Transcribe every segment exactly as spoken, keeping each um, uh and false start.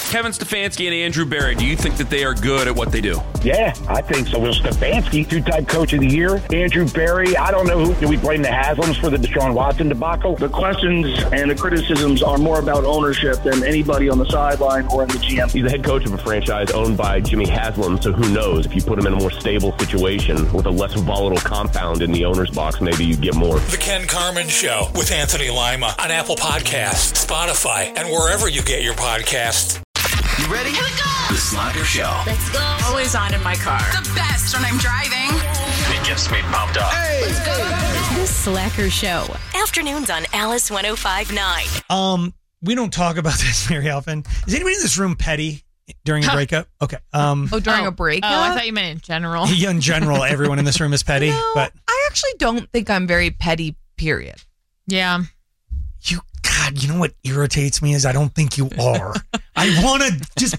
Kevin Stefanski and Andrew Berry, do you think that they are good at what they do? Yeah, I think so. Well, Stefanski, two-time coach of the year. Andrew Berry, I don't know who. Do we blame the Haslams for the Deshaun Watson debacle? The questions and the criticisms are more about ownership than anybody on the sideline or in the G M. He's the head coach of a franchise owned by Jimmy Haslam, so who knows? If you put him in a more stable situation with a less volatile compound in the owner's box, maybe you get more. The Ken Carman Show with Anthony Lima on Apple Podcasts, Spotify, and wherever you get your podcasts. You ready? Here we go! The Slacker Show. Let's go. Always on in my car. The best when I'm driving. It gets me pumped up. Hey! Let's go. The Slacker Show. Afternoons on Alice one oh five point nine. Um, we don't talk about this very often. Is anybody in this room petty during a breakup? Okay. Um, oh, during oh, a breakup? Oh, I thought you meant in general. Yeah, in general, everyone in this room is petty. No, but I actually don't think I'm very petty, period. Yeah. You, God, you know what irritates me is I don't think you are. I want to just...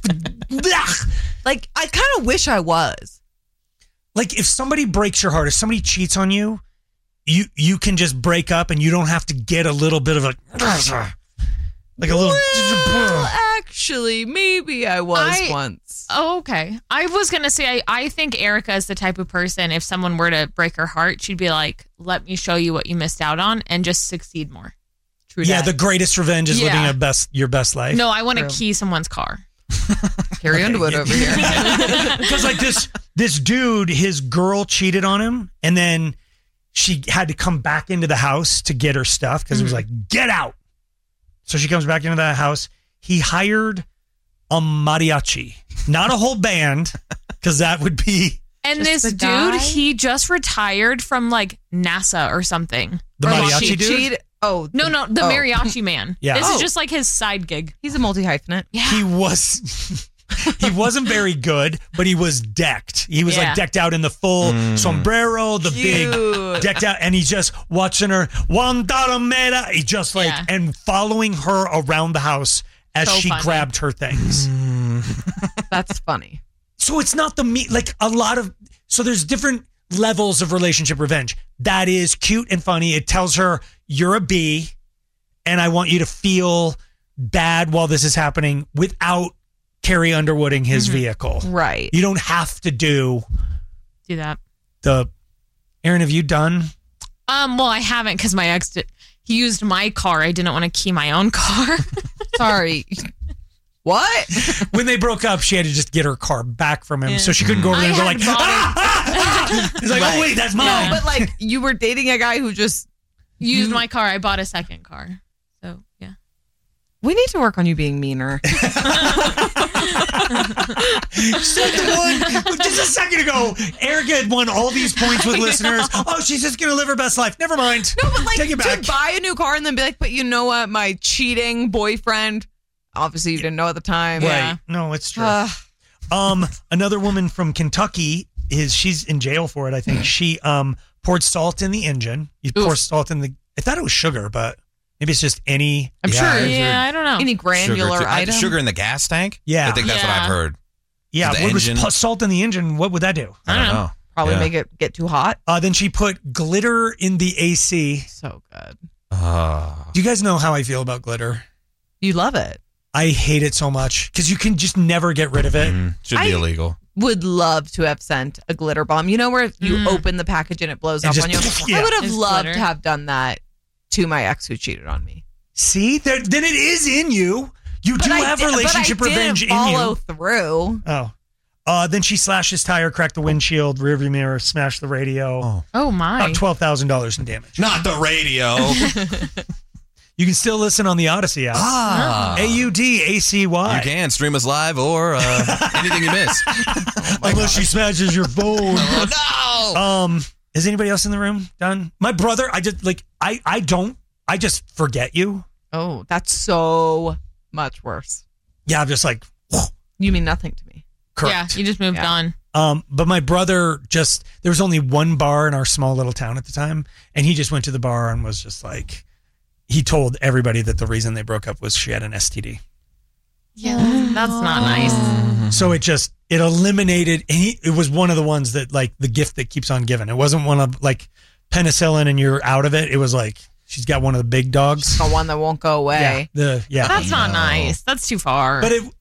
Like, I kind of wish I was. Like, if somebody breaks your heart, if somebody cheats on you, you you can just break up and you don't have to get a little bit of a... Like a little... Well, actually, maybe I was I, once. Oh, okay. I was going to say, I, I think Erica is the type of person, if someone were to break her heart, she'd be like, let me show you what you missed out on and just succeed more. True yeah, that. The greatest revenge is yeah. living a best your best life. No, I want to key someone's car. Carrie okay, Underwood over here. Because like this, this dude, his girl cheated on him, and then she had to come back into the house to get her stuff because mm-hmm. it was like, get out. So she comes back into the house. He hired a mariachi, not a whole band, because that would be. And this dude, guy? he just retired from like NASA or something. The or mariachi she, dude? Cheat, oh. No, no, the oh. mariachi man. Yeah. This oh. is just like his side gig. He's a multi-hyphenate. Yeah. He was... He wasn't very good, but he was decked. He was yeah. like decked out in the full mm. sombrero, the Cute. big decked out, and he's just watching her. Guantanamera. He just like yeah. and following her around the house as so she funny. grabbed her things. Mm. That's funny. So it's not the me like a lot of. So there's different levels of relationship revenge. That is cute and funny. It tells her you're a B, and I want you to feel bad while this is happening without Carrie Underwooding his mm-hmm. vehicle. Right. You don't have to do do that. The Aaron, have you done? Um, well, I haven't because my ex did, he used my car. I didn't want to key my own car. Sorry. What? When they broke up, she had to just get her car back from him, yeah. so she couldn't go over there and go like, ah, ah, ah. He's like, right. oh wait, that's mine. No, but like you were dating a guy who just used you, my car. I bought a second car. So yeah. We need to work on you being meaner. Said the one just a second ago. Erica had won all these points with listeners. Oh, she's just gonna live her best life. Never mind. No, but like Take it back. to buy a new car and then be like, but you know what? My cheating boyfriend. Obviously, you didn't know at the time. Right? Yeah. No, it's true. Uh, um, another woman from Kentucky is she's in jail for it. I think she um poured salt in the engine. You oof. pour salt in the. I thought it was sugar, but. Maybe it's just any... I'm yeah, sure. Yeah, I don't know. Any granular sugar, item. Sugar in the gas tank? Yeah. I think that's yeah. what I've heard. Yeah. So what engine, was salt in the engine? What would that do? I don't know. Probably yeah. make it get too hot. Uh, then she put glitter in the A C. So good. Uh, Do you guys know how I feel about glitter? You love it. I hate it so much because you can just never get rid of it. Mm, should be I illegal. Would love to have sent a glitter bomb. You know where you mm. open the package and it blows and up just, on you? Yeah. I would have It's loved glitter. to have done that to my ex who cheated on me. See, there, then it is in you. You but do I have did, relationship but I revenge didn't in you. follow through. Oh. Uh, then she slashed his tire, cracked the windshield, rearview mirror, smashed the radio. Oh, oh my. About twelve thousand dollars in damage. Not the radio. You can still listen on the Odyssey app. Ah. A U D A C Y. You can stream us live or uh, anything you miss. Oh Unless God. she smashes your phone. Oh, no. Um, is anybody else in the room done? My brother, I just, like, I, I don't, I just forget you. Oh, that's so much worse. Yeah, I'm just like, whoa. You mean nothing to me. Correct. Yeah, you just moved yeah. on. Um, but my brother just, there was only one bar in our small little town at the time, and he just went to the bar and was just like, he told everybody that the reason they broke up was she had an S T D. Yeah, that's not nice. So it just, it eliminated, and he, it was one of the ones that, like, the gift that keeps on giving. It wasn't one of, like, penicillin and you're out of it. It was like, she's got one of the big dogs. The one that won't go away. Yeah. The, yeah. That's not nice. That's too far. But it,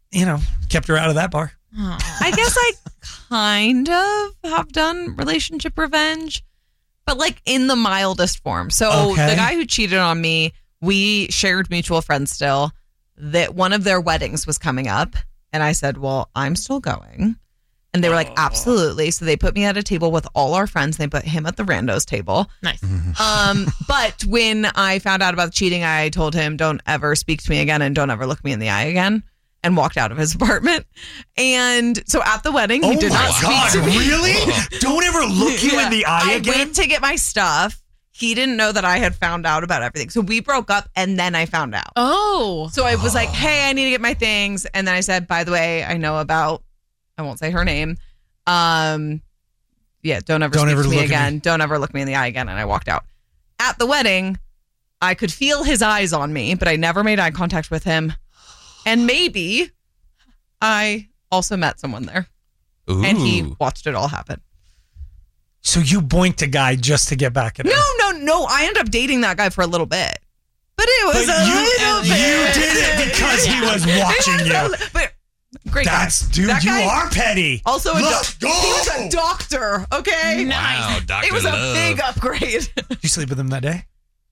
you know, kept her out of that bar. I guess I kind of have done relationship revenge, but like in the mildest form. So Okay. the guy who cheated on me, we shared mutual friends still. That one of their weddings was coming up, and I said, well, I'm still going. And they were like, absolutely. So they put me at a table with all our friends. They put him at the randos table. Nice. Um, but when I found out about the cheating, I told him, don't ever speak to me again and don't ever look me in the eye again, and walked out of his apartment. And so at the wedding, he Oh did my not God, speak to me. really? Don't ever look you in the eye I again? went to get my stuff. He didn't know that I had found out about everything. So we broke up, and then I found out. Oh. So I was like, hey, I need to get my things. And then I said, by the way, I know about, I won't say her name. Um, yeah, don't ever Don't speak ever to me look at again. me. Don't ever look me in the eye again. And I walked out. At the wedding, I could feel his eyes on me, but I never made eye contact with him. And maybe I also met someone there. Ooh. And he watched it all happen. So you boinked a guy just to get back at him? No, no, no. I ended up dating that guy for a little bit. But it was But a you- little you bit. did it because he was watching It you. a- but great That's, guy. dude, That you guy- are petty. Also, a Let's doc- go. he was a doctor, okay? Wow, Doctor It was a Love. big upgrade. Did you sleep with him that day?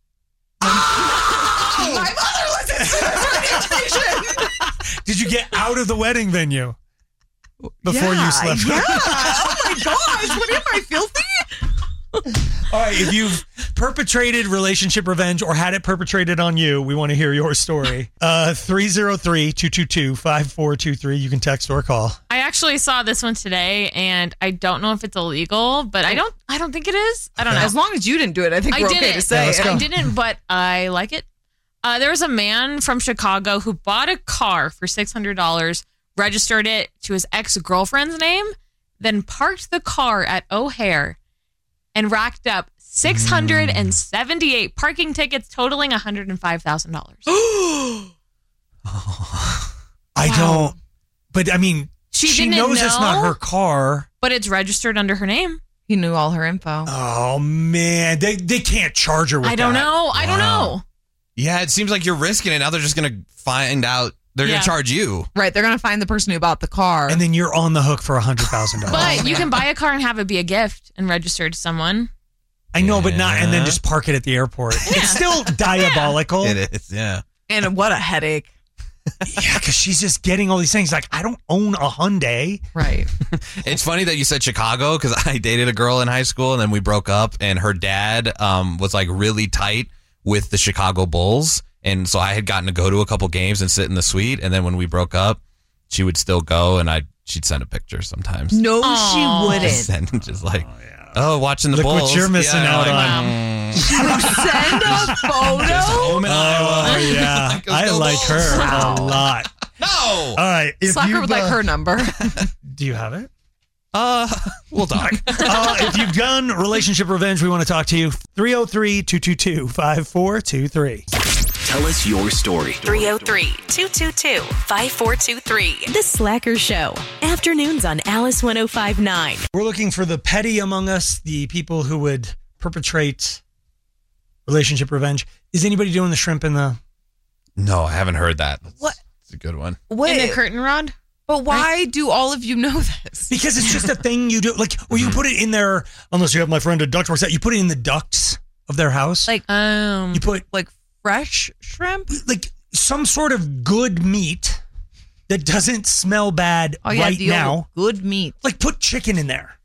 My mother listens to this radio station. Did you get out of the wedding venue before Yeah, you slept? Yeah. Oh my gosh. What am I, filthy? All right, if you've perpetrated relationship revenge or had it perpetrated on you, we want to hear your story. Uh, three oh three, two two two, five four two three. You can text or call. I actually saw this one today, and I don't know if it's illegal, but I don't. I don't think it is. I don't know. As long as you didn't do it, I think I we're didn't. okay to say. let's it. go. I didn't, but I like it. Uh, there was a man from Chicago who bought a car for six hundred dollars, registered it to his ex-girlfriend's name, then parked the car at O'Hare and racked up six hundred seventy-eight parking tickets totaling one hundred five thousand dollars. I Wow. don't, but I mean, She she didn't knows it's not know? her car. But it's registered under her name. He knew all her info. Oh, man. They they can't charge her with I don't that. know. I don't Wow. know. Yeah, it seems like you're risking it. Now they're just going to find out. They're Yeah. going to charge you. Right. They're going to find the person who bought the car. And then you're on the hook for one hundred thousand dollars. But you can buy a car and have it be a gift and register to someone. I know, but not, and then Yeah. just park it at the airport. It's still diabolical. It is, yeah. and what a headache. Yeah, because she's just getting all these things. Like, I don't own a Hyundai. Right. It's funny that you said Chicago because I dated a girl in high school and then we broke up and her dad um, was like really tight with the Chicago Bulls. And so I had gotten to go to a couple games and sit in the suite. And then when we broke up, she would still go and I she'd send a picture sometimes. No, Aw. she Just wouldn't. send just like, oh, watching the Look what Bulls. you're missing Yeah, out like, on. mm, Send a photo? just home in Iowa. Oh, yeah. Like, I go like Bulls. her Wow. a lot. No. All right. If Slacker you've, would like uh, her number. Do you have it? Uh, we'll talk. uh, if you've done relationship revenge, we want to talk to you. three oh three, two two two, five four two three. Tell us your story. three oh three, two two two, five four two three. The Slacker Show. Afternoons on Alice one oh five nine. We're looking for the petty among us, the people who would perpetrate relationship revenge. Is anybody doing the shrimp in the... No, I haven't heard that. What? It's a good one. Wait, In the curtain rod? but why do all of you know this? Because it's just a thing you do. Like, or you put it in there, unless you have my friend a ductwork set, you put it in the ducts of their house. Like, Um, you put like fresh shrimp? like some sort of good meat that doesn't smell bad Oh, yeah, right the old now. good meat. Like, put chicken in there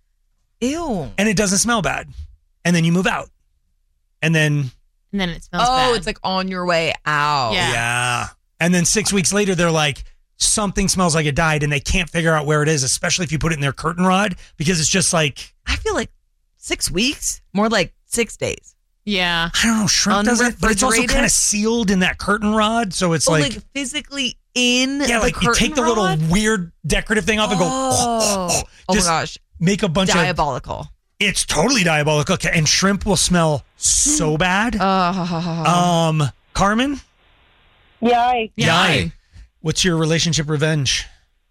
Ew. and it doesn't smell bad. And then you move out. And then, and then it smells Oh, bad. it's like on your way out. Yeah. yeah. And then six weeks later, they're like, something smells like it died, and they can't figure out where it is, especially if you put it in their curtain rod, because it's just like, I feel like six weeks, more like six days. Yeah. I don't know, shrimp doesn't, but it's also Unrefrigerated? kind of sealed in that curtain rod. So it's Oh, like, like, physically in yeah, the like you take the curtain little rod? weird decorative thing off and go, Oh, oh my just gosh. make a bunch of, Diabolical. it's totally diabolical. Okay, and shrimp will smell so bad. Uh, Um, Carmen? Yeah. Yay. What's your relationship revenge?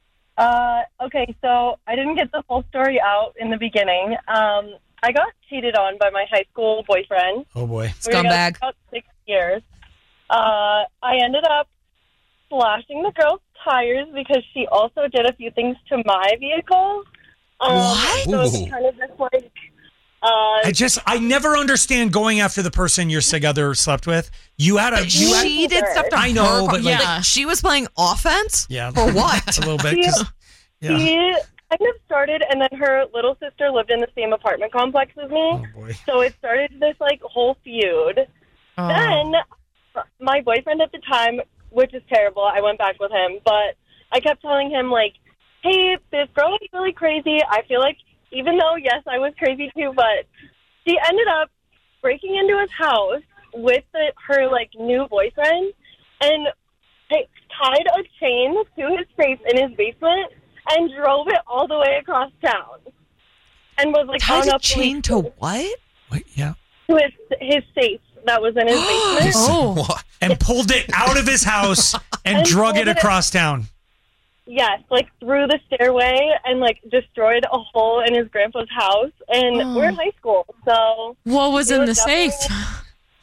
Uh, okay, so I didn't get the full story out in the beginning. Um, I got cheated on by my high school boyfriend. Oh, boy. We were together Scumbag. for about six years. Uh, I ended up slashing the girl's tires because she also did a few things to my vehicle. Um, What? So it's Ooh. kind of just like, uh, I just I never understand going after the person your sig other slept with. You had a you had, She did stuff to I know, her. but like, Like, she was playing offense. yeah, For what? a little bit. She, 'cause- yeah. she kind of started, and then her little sister lived in the same apartment complex as me. Oh boy. So it started this like whole feud. Oh. Then my boyfriend at the time, which is terrible, I went back with him, but I kept telling him like, hey, this girl is really crazy. I feel like even though, yes, I was crazy too, but she ended up breaking into his house with the, her like new boyfriend and t- tied a chain to his face in his basement and drove it all the way across town. And was like Tied on a a chain to what? Wait, yeah. to his his safe that was in his basement. Oh. And pulled it out of his house and, And drug it pulled it- across town. Yes, like through the stairway and like destroyed a hole in his grandpa's house. And Oh. we're in high school, so What was it in was the safe? definitely-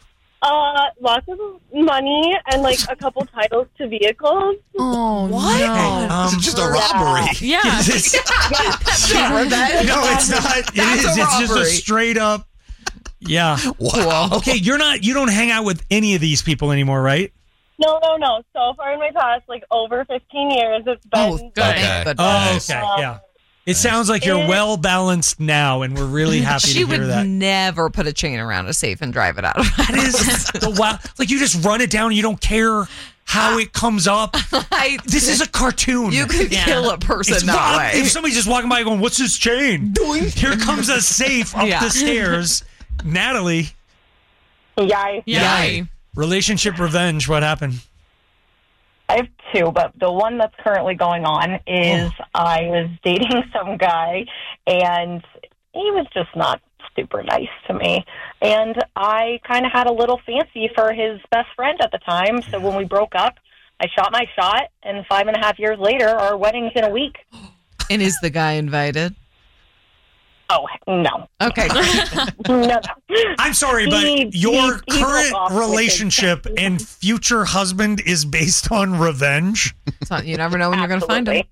Uh, lots of money and like a couple titles to vehicles. Oh, What? no. Um, It's just a robbery. Yeah. It's- That's not revenge. no, it's not. It That's is. a It's just a robbery. straight up. Yeah. Wow. Okay, you're not. You don't hang out with any of these people anymore, right? No, no, no. So far in my past, like over fifteen years, it's been Oh, good. Okay. Good. Oh, okay. Yeah. It sounds like you're It- well balanced now, and we're really happy She to would hear that. never put a chain around a safe and drive it out. That is the wow. Like you just run it down. You don't care how it comes up. I, This is a cartoon. you could Yeah. kill a person It's that Rob- way. If somebody's just walking by going, "What's this chain?" Here comes a safe up Yeah. the stairs. Natalie, Yay. Yay. relationship revenge. What happened? I have two, but the one that's currently going on is I was dating some guy, and he was just not super nice to me. And I kind of had a little fancy for his best friend at the time, so when we broke up, I shot my shot, and five and a half years later, our wedding's in a week. And is the guy invited? Oh, no. Okay. No, no. I'm sorry, but He- your he- he broke current off with his- relationship and future husband is based on revenge. So you never know when you're going to find him.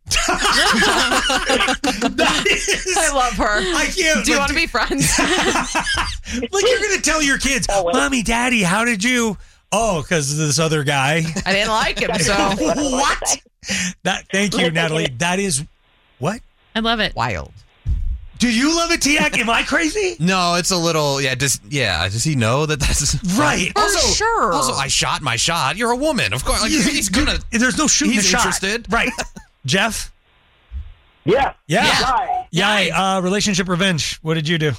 That is, I love her. I can't. Do you like, want to be friends? like you're going to tell your kids, Oh, wait. "Mommy, Daddy, how did you?" Oh, because of this other guy. I didn't like him, so What? That. Thank you, Natalie. That is what? I love it. wild. Do you love it, Tiak? Am I crazy? No, it's a little. Yeah, does yeah? Does he know that that's Right. For Also, sure. Also, I shot my shot. You're a woman, of course. Like, You- he's gonna. There's no shooting He's a shot. interested. Right. Jeff? Yeah. Yeah. Hi. Yeah. Uh, relationship revenge. What did you do?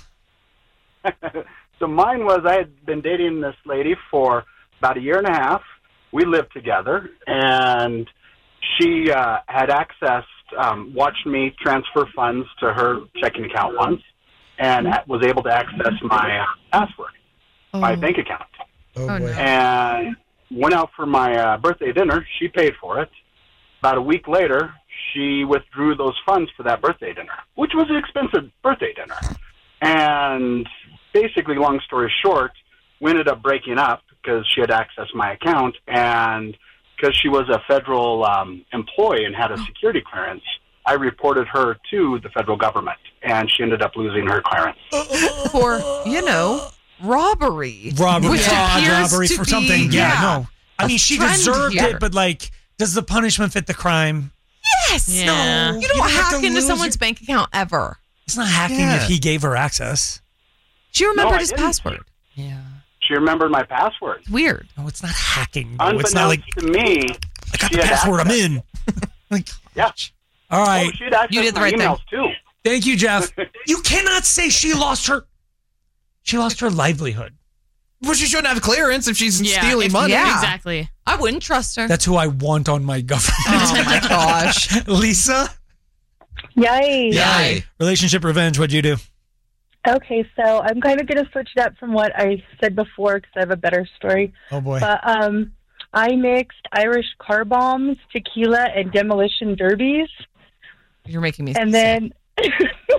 So mine was I had been dating this lady for about a year and a half. We lived together, and she uh, had accessed, um, watched me transfer funds to her checking account once, and was able to access my uh, password, my bank account. Oh, Oh, boy. no. And went out for my uh, birthday dinner. She paid for it. About a week later, she withdrew those funds for that birthday dinner, which was an expensive birthday dinner. And basically, long story short, we ended up breaking up because she had accessed my account, and because she was a federal um, employee and had a security clearance, I reported her to the federal government, and she ended up losing her clearance. For, you know, robbery. Robbery, Which fraud, appears robbery to for be- something. Yeah, yeah. no. I a mean, she trend deserved here. it, but like, does the punishment fit the crime? Yes. Yeah. You You don't don't have hack to into lose someone's your- bank account ever. It's not hacking Yeah. if he gave her access. She remembered No, I his didn't. password. Yeah. She remembered my password. Weird. No, it's not hacking. though. It's not Unbeknownst like, to me, I got she the had password, I'm access. in. Like, Yeah. all right. Oh, she'd accessed You did the my right thing. emails too. Thank you, Jeff. You cannot say she lost her. She lost her livelihood. Well, she shouldn't have clearance if she's Yeah, stealing if- money. yeah. Exactly. I wouldn't trust her. That's who I want on my government. Oh my gosh. Lisa? Yay. Yay. Relationship revenge. What'd you do? Okay, so I'm kind of going to switch it up from what I said before because I have a better story. Oh, boy. But um, I mixed Irish car bombs, tequila, and demolition derbies. You're making me And sick. then,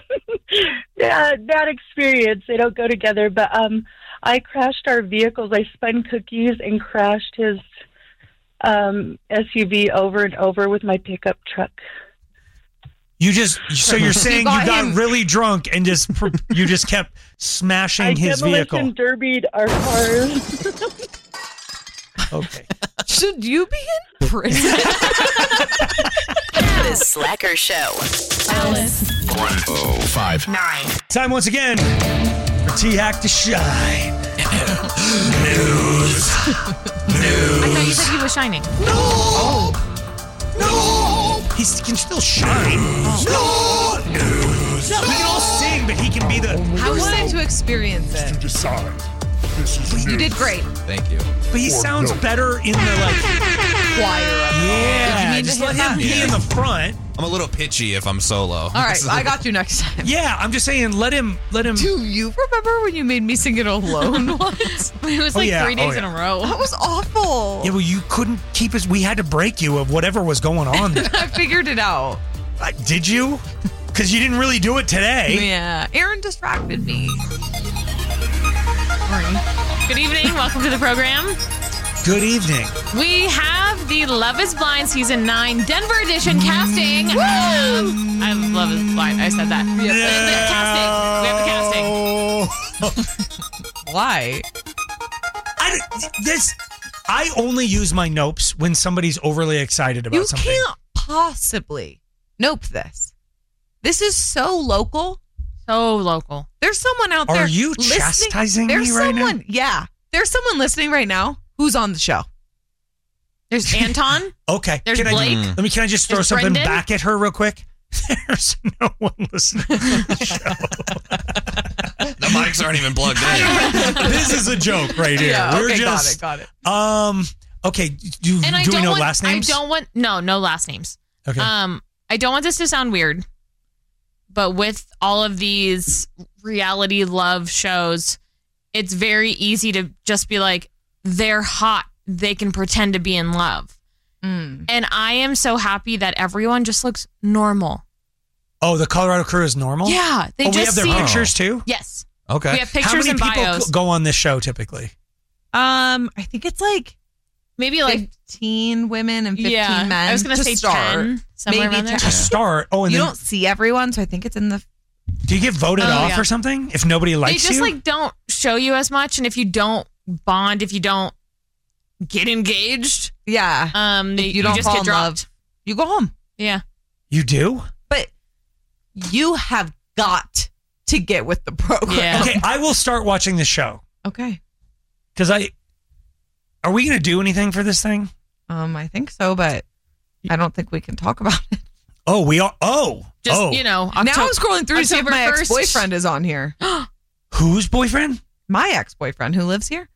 yeah, bad experience. They don't go together. But um, I crashed our vehicles. I spun cookies and crashed his um, S U V over and over with my pickup truck. You just so you're saying you got got, him. really drunk and just pr- you just kept smashing I his vehicle. demolition derbied our cars. Okay. Should you be in prison? The Slacker Show. Alice. one oh five. Nine. Time once again for T-Hack to shine. News. News. I thought you said he was shining. No. No. He can still shine. No. News. We can all sing, but he can be the. How was it to experience it? To decide. This is You did great. Thank you. But he sounds better in the like choir. Yeah. Did you need Just to let hit him that? be in the front. I'm a little pitchy if I'm solo. All right, I got you next time. Yeah, I'm just saying, let him, let him. Do you remember when you made me sing it alone once? It was Oh, like yeah. three days Oh, in yeah. a row. That was awful. Yeah, well, you couldn't keep us. We had to break you of whatever was going on there. I figured it out. Uh, Did you? Because you didn't really do it today. Yeah, Aaron distracted me. Good evening. Welcome to the program. Good evening. We have the Love is Blind Season nine Denver Edition casting. Um, I love Love is Blind. I said that. The, the casting. We have the casting. Why? I, this, I only use my nopes when somebody's overly excited about You something. can't possibly nope this. This is so local. So local. There's someone out there. Are you listening- chastising There's me right now? someone, Yeah. There's someone listening right now who's on the show. There's Anton. Okay. There's can Blake. I, let me. Can I just throw There's something Brendan. back at her real quick? There's no one listening to the show. The mics aren't even plugged in. This is a joke right here. Yeah, We're okay, got just it, got it. Um. Okay. Do, And I do we don't know want, last names? I don't want no, no last names. Okay. Um, I don't want this to sound weird, but with all of these reality love shows, it's very easy to just be like, they're hot. They can pretend to be in love. Mm. And I am so happy that everyone just looks normal. Oh, the Colorado crew is normal. Yeah, they oh, we just have their seem- pictures too. Yes. Okay. We have How pictures many and people bios. go on this show typically? Um, I think it's like maybe like fifteen women and fifteen Yeah, men. I was gonna to say start. ten, somewhere Maybe around there. ten. To start. Oh, and you then don't see everyone, so I think it's in the. do you get voted Oh, off yeah. or something if nobody they likes just you? like don't show you as much, and if you don't bond, if you don't get engaged, Yeah. um, they, If you don't just fall get in dropped. love, you go home. Yeah. you do? But you have got to get with the program. Yeah. Okay, I will start watching this show Okay. because I. Are we going to do anything for this thing? Um, I think so, but I don't think we can talk about it. Oh, we are. Oh, Just oh. you know, now I'm scrolling through to see if October my first. ex-boyfriend is on here. Whose boyfriend? My ex-boyfriend who lives here.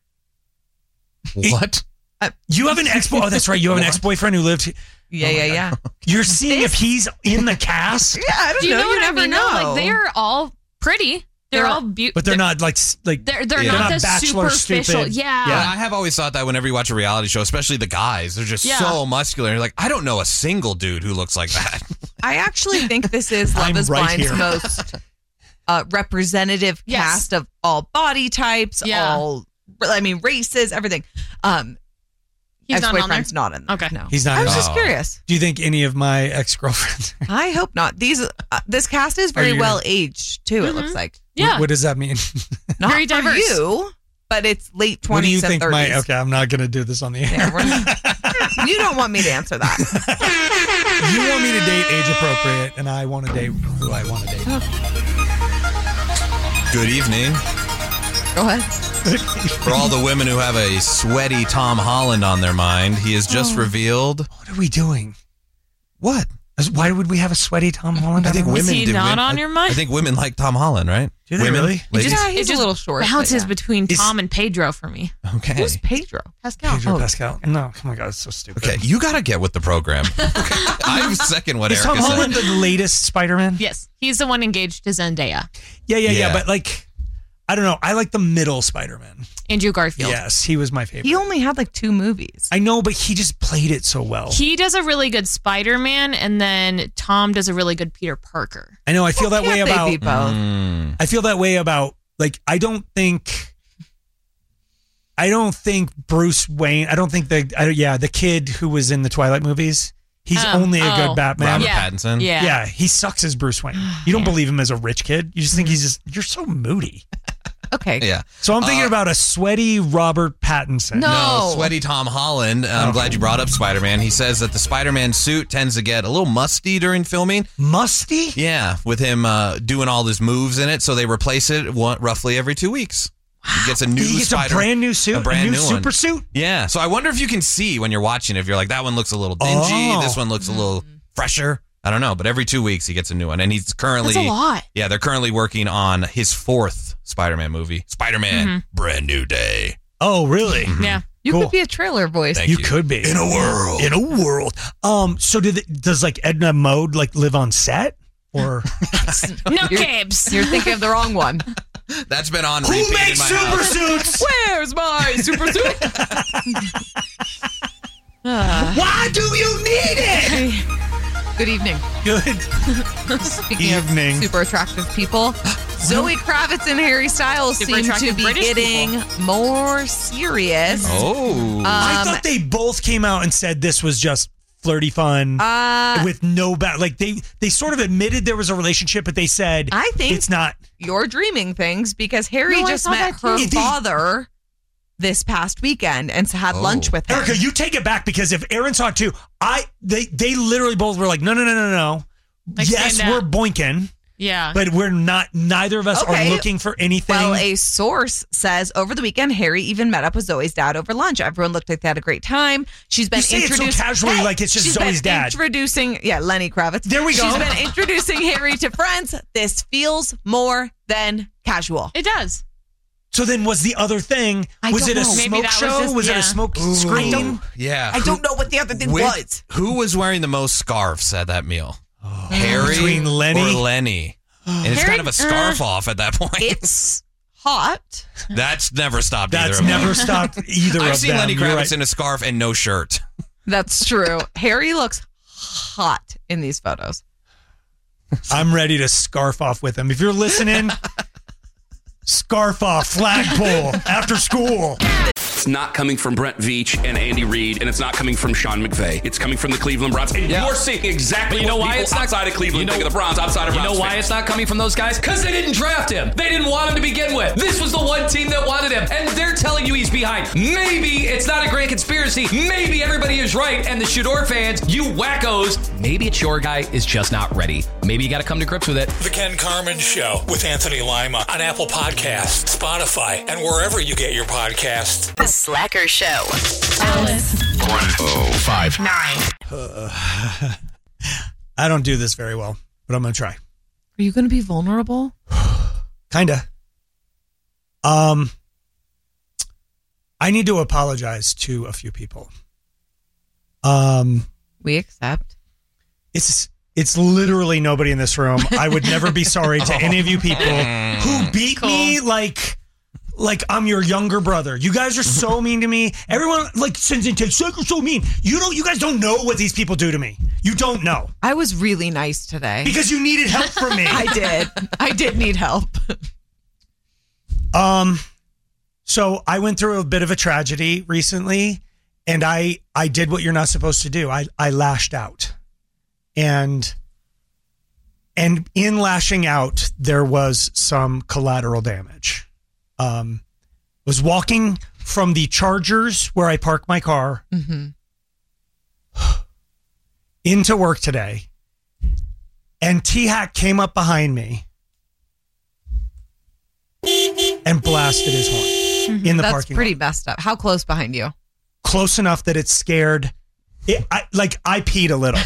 What? You have an ex. Oh, that's right. You have an ex-boyfriend who lived. Here. Yeah, yeah, yeah. You're seeing if he's in the cast, Yeah, I don't Do you know. know, You what never I mean? know. though? Like they're all pretty. They're, They're- all beautiful. but they're not like s- like They're they're Yeah. not, They're the not bachelor superficial. stupid. Yeah. Yeah, I have always thought that whenever you watch a reality show, especially the guys, they're just Yeah. so muscular. You're like, I don't know a single dude who looks like that. I actually think this is Love I'm is right Blind's here. most uh, representative Yes. cast of all body types, Yeah. all I mean races, everything. Um, He's not on there? ex-boyfriend's not in there. Okay. No, he's not. I in was it. just Oh. curious. Do you think any of my ex-girlfriends? I hope not. These uh, this cast is Are very you- well aged too. It Mhm. looks like Yeah. What, what does that mean? not Very for diverse. you, but it's late What do you twenties and think? thirties. My okay, I'm not going to do this on the air. Yeah, we're- you don't want me to answer that. You want me to date age appropriate, and I want to date who I want to date. Good evening. Go ahead. For all the women who have a sweaty Tom Holland on their mind, he has just Oh. revealed. What are we doing? What? Why would we have a sweaty Tom Holland? I think on our- Is women he do. not women- on I- your mind? I think women like Tom Holland, right? Do they women, really? It ladies? just, Yeah, he's it a just little short, but bounces yeah. between Is- Tom and Pedro for me. Okay. Who's Pedro? Pascal. Pedro Oh. Pascal. No, oh my god, it's so stupid. Okay, you got to get with the program. I second what Is Tom Erica Holland said. the latest Spider-Man? Yes, he's the one engaged to Zendaya. Yeah, yeah, yeah, Yeah. But like, I don't know. I like the middle Spider-Man. Andrew Garfield. Yes, he was my favorite. He only had like two movies. I know, but he just played it so well. He does a really good Spider-Man, and then Tom does a really good Peter Parker. I know. I feel that way Can't they about. be both? Mm. I feel that way about. Like, I don't think. I don't think Bruce Wayne. I don't think the. I, yeah, the kid who was in the Twilight movies. He's Um, only a oh. good Batman. Robert Yeah. Pattinson. Yeah. Yeah, he sucks as Bruce Wayne. You don't believe him as a rich kid. You just think he's just. You're so moody. Okay. Yeah. So I'm thinking Uh, about a sweaty Robert Pattinson. No. No, sweaty Tom Holland. I'm glad you brought up Spider-Man. He says that the Spider-Man suit tends to get a little musty during filming. Musty? Yeah, with him uh, doing all his moves in it. So they replace it one, roughly every two weeks. He gets a new He gets Spider- a brand new suit, a brand a new, new super one. suit. Yeah. So I wonder if you can see when you're watching, if you're like, that one looks a little dingy. Oh. This one looks a little fresher. I don't know. But every two weeks he gets a new one. And he's currently. That's a lot. Yeah, they're currently working on his fourth Spider-Man movie. Spider-Man, Mm-hmm. Brand New Day. Oh, really? Yeah. You Cool. could be a trailer voice. Thank You, you. could be In a world. In a world. Um. So did it, does like Edna Mode like live on set or No You're- cabs. You're thinking of the wrong one. That's been on who repeat in makes my super house. suits? Where's my super suit? Ah. Why do you need it? Good evening. Good Speaking evening. of super attractive people, Zoe Kravitz and Harry Styles Super seem to attractive be British getting more serious. Oh. I Um, thought they both came out and said this was just flirty fun Uh, with no bad. Like they they sort of admitted there was a relationship, but they said I think it's not. You're dreaming things because Harry No, I just saw met that her too. father this past weekend and had Oh. lunch with him. Erica, you take it back because if Aaron saw it too, I they they literally both were like, no, no, no, no, no. Like, yes, stand we're up. boinking, Yeah. but we're not. Neither of us Okay. are looking for anything. Well, a source says over the weekend, Harry even met up with Zoe's dad over lunch. Everyone looked like they had a great time. She's been You say it so introduced casually, like it's just she's Zoe's been dad. Introducing, yeah, Lenny Kravitz. There we go. She's been introducing Harry to friends. This feels more than casual. It does. So then, was the other thing? I Was don't it a know. Maybe smoke that was show? just- was it yeah. a smoke Ooh. screen? Yeah. I don't know what the other thing With- was. Who was wearing the most scarves at that meal? Harry Between Lenny- or Lenny? And it's Harry- kind of a scarf off at that point. It's hot. That's never stopped That's either of never them. stopped either I've of seen them. Lenny You're Kravitz right. in a scarf and no shirt. That's true. Harry looks hot in these photos. I'm ready to scarf off with him. If you're listening, scarf off, flagpole after school. It's not coming from Brent Veach and Andy Reid, and it's not coming from Sean McVay. It's coming from the Cleveland Browns. And Yeah. you're seeing exactly But you know what why people it's not- outside of Cleveland you know- think of the Browns, outside of You Browns know why fans. it's not coming from those guys? Because they didn't draft him. They didn't want him to begin with. This was the one team that wanted him, and they're telling you he's behind. Maybe it's not a grand conspiracy. Maybe everybody is right, and the Shador fans, you wackos, maybe it's your guy is just not ready. Maybe you got to come to grips with it. The Ken Carmen Show with Anthony Lima on Apple Podcasts, Spotify, and wherever you get your podcasts. The Slacker Show. Alice. one oh five. Nine. Uh, I don't do this very well, but I'm going to try. Are you going to be vulnerable? Kinda. Um, I need to apologize to a few people. Um, we accept. It's it's literally nobody in this room. I would never be sorry to any of you people who beat Cool. me like like I'm your younger brother. You guys are so mean to me. Everyone like sends in takes like, so mean. You don't. You guys don't know what these people do to me. You don't know I was really nice today. because you needed help from me. I did. I did need help. Um, so I went through a bit of a tragedy recently, and I I did what you're not supposed to do. I I lashed out, and and in lashing out, there was some collateral damage. Um, was walking from the Chargers where I park my car Mm-hmm. into work today, and T-Hack came up behind me and blasted his horn in the That's parking pretty lot. messed up. How close behind you? Close enough that it scared. It, I, like I peed a little.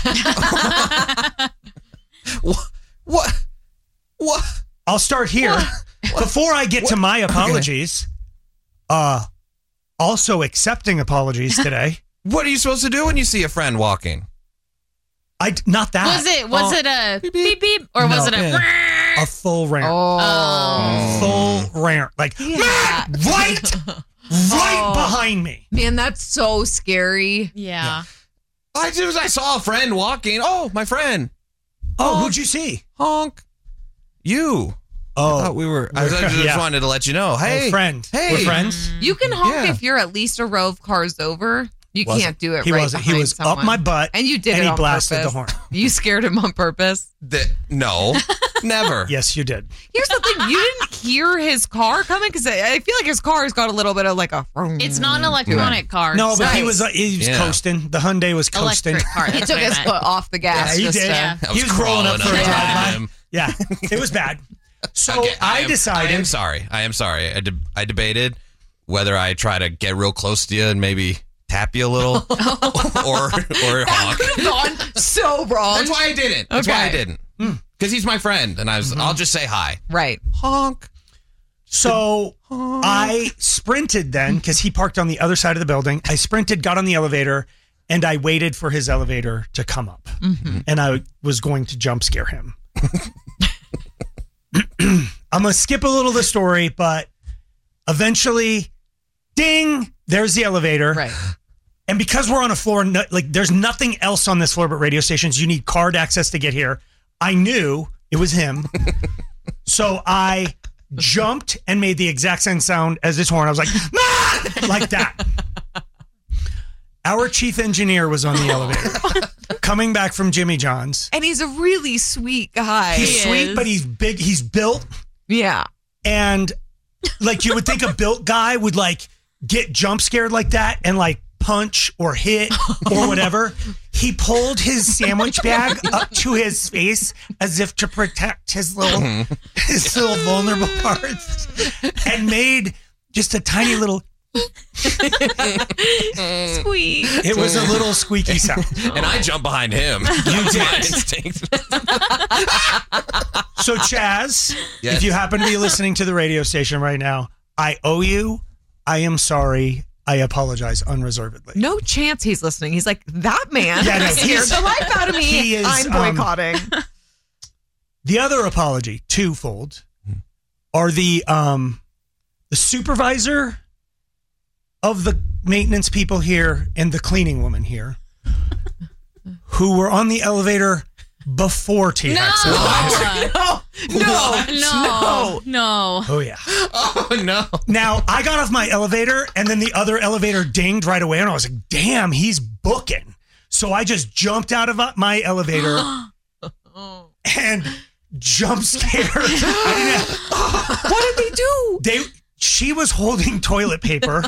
What? What? What? I'll start here. Before I get to my apologies, uh, also accepting apologies today. What are you supposed to do when you see a friend walking? I not that. Was it was Oh, it a beep beep, or was No. it a? a full rant? Oh, Full rant, like Yeah. Matt, right, right Oh. behind me. man, that's so scary. Yeah. I just I saw a friend walking. Oh, my friend. Oh, who'd you see? Honk. You. Oh, I thought we were. I just Yeah. wanted to let you know. Hey, Oh, friend. Hey, We're friends. You can honk Yeah. if you're at least a row of cars over. You Wasn't. can't do it He right wasn't. He behind was someone. up my butt, And you did and it he on blasted purpose. the horn. You scared him on purpose. The, no, never. Yes, you did. Here's the thing. You didn't hear his car coming? Because I I feel like his car's got a little bit of like a... It's not an electronic car. No, but he Right. was uh, he was Yeah. coasting. The Hyundai was coasting. Electric car. He That's took what I his meant. foot off the gas. Yeah, he just did. to- I He was rolling up crawling for a up drive behind by. him. Yeah, it was bad. So Okay, I, am- decided. I am sorry. I am sorry. I, de- I debated whether I try to get real close to you and maybe tap you a little, or or That honk. could have gone so wrong. That's why I didn't. That's why I Okay. didn't. Because he's my friend, and I was. I'll just say hi. Right. Honk. So I sprinted then because he parked on the other side of the building. I sprinted, got on the elevator, and I waited for his elevator to come up. And I was going to jump scare him. I'm going to skip a little of the story, but eventually, ding, there's the elevator. Right. And because we're on a floor, no, like there's nothing else on this floor but radio stations. You need card access to get here. I knew it was him. So I jumped and made the exact same sound as his horn. I was like, "Ah!" like that. Our chief engineer was on the elevator coming back from Jimmy John's. And he's a really sweet guy. He's He sweet, is. but he's big. He's built. Yeah. And like you would think a built guy would like get jump scared like that and like punch or hit or whatever. He pulled his sandwich bag up to his face as if to protect his little his little vulnerable parts and made just a tiny little Squeak. it was a little squeaky sound. And I jumped behind him. You did. My instinct. So Chaz, Yes. if you happen to be listening to the radio station right now, I owe you. I am sorry. I apologize unreservedly. No chance he's listening. He's like, that man Yeah, no, scared he's- the life out of me. he is, I'm um, boycotting. The other apology, twofold, are the um the supervisor of the maintenance people here and the cleaning woman here who were on the elevator before T-Hax. No. no, no, No. No. Oh yeah. Oh no. Now I got off my elevator and then the other elevator dinged right away and I was like, damn, he's booking. So I just jumped out of my elevator and jump scared. I didn't- What did they do? They she was holding toilet paper.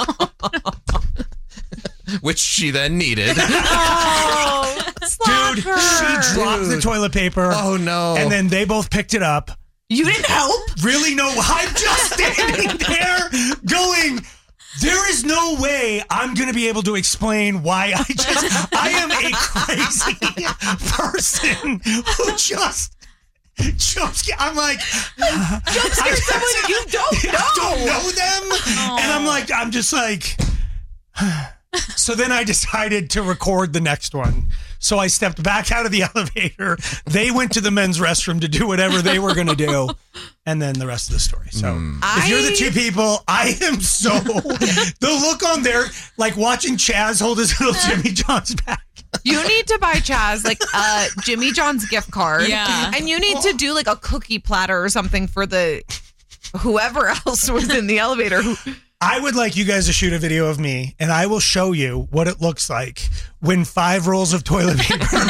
Which she then needed. Oh, Dude, she dropped the toilet paper. Oh no. And then they both picked it up. You didn't help? Really? No, I'm just standing there going, there is no way I'm going to be able to explain why I just, I am a crazy person who just jump scare. I'm like, Jump scare someone you don't know. I don't know them. And I'm like, I'm just like, so then I decided to record the next one. So I stepped back out of the elevator. They went to the men's restroom to do whatever they were going to do. And then the rest of the story. So Mm. if you're the two people, I am so, the look on there, like watching Chaz hold his little Jimmy John's back. You need to buy Chaz like a Jimmy John's gift card. Yeah. And you need to do like a cookie platter or something for the whoever else was in the elevator. Who, I would like you guys to shoot a video of me, and I will show you what it looks like when five rolls of toilet paper go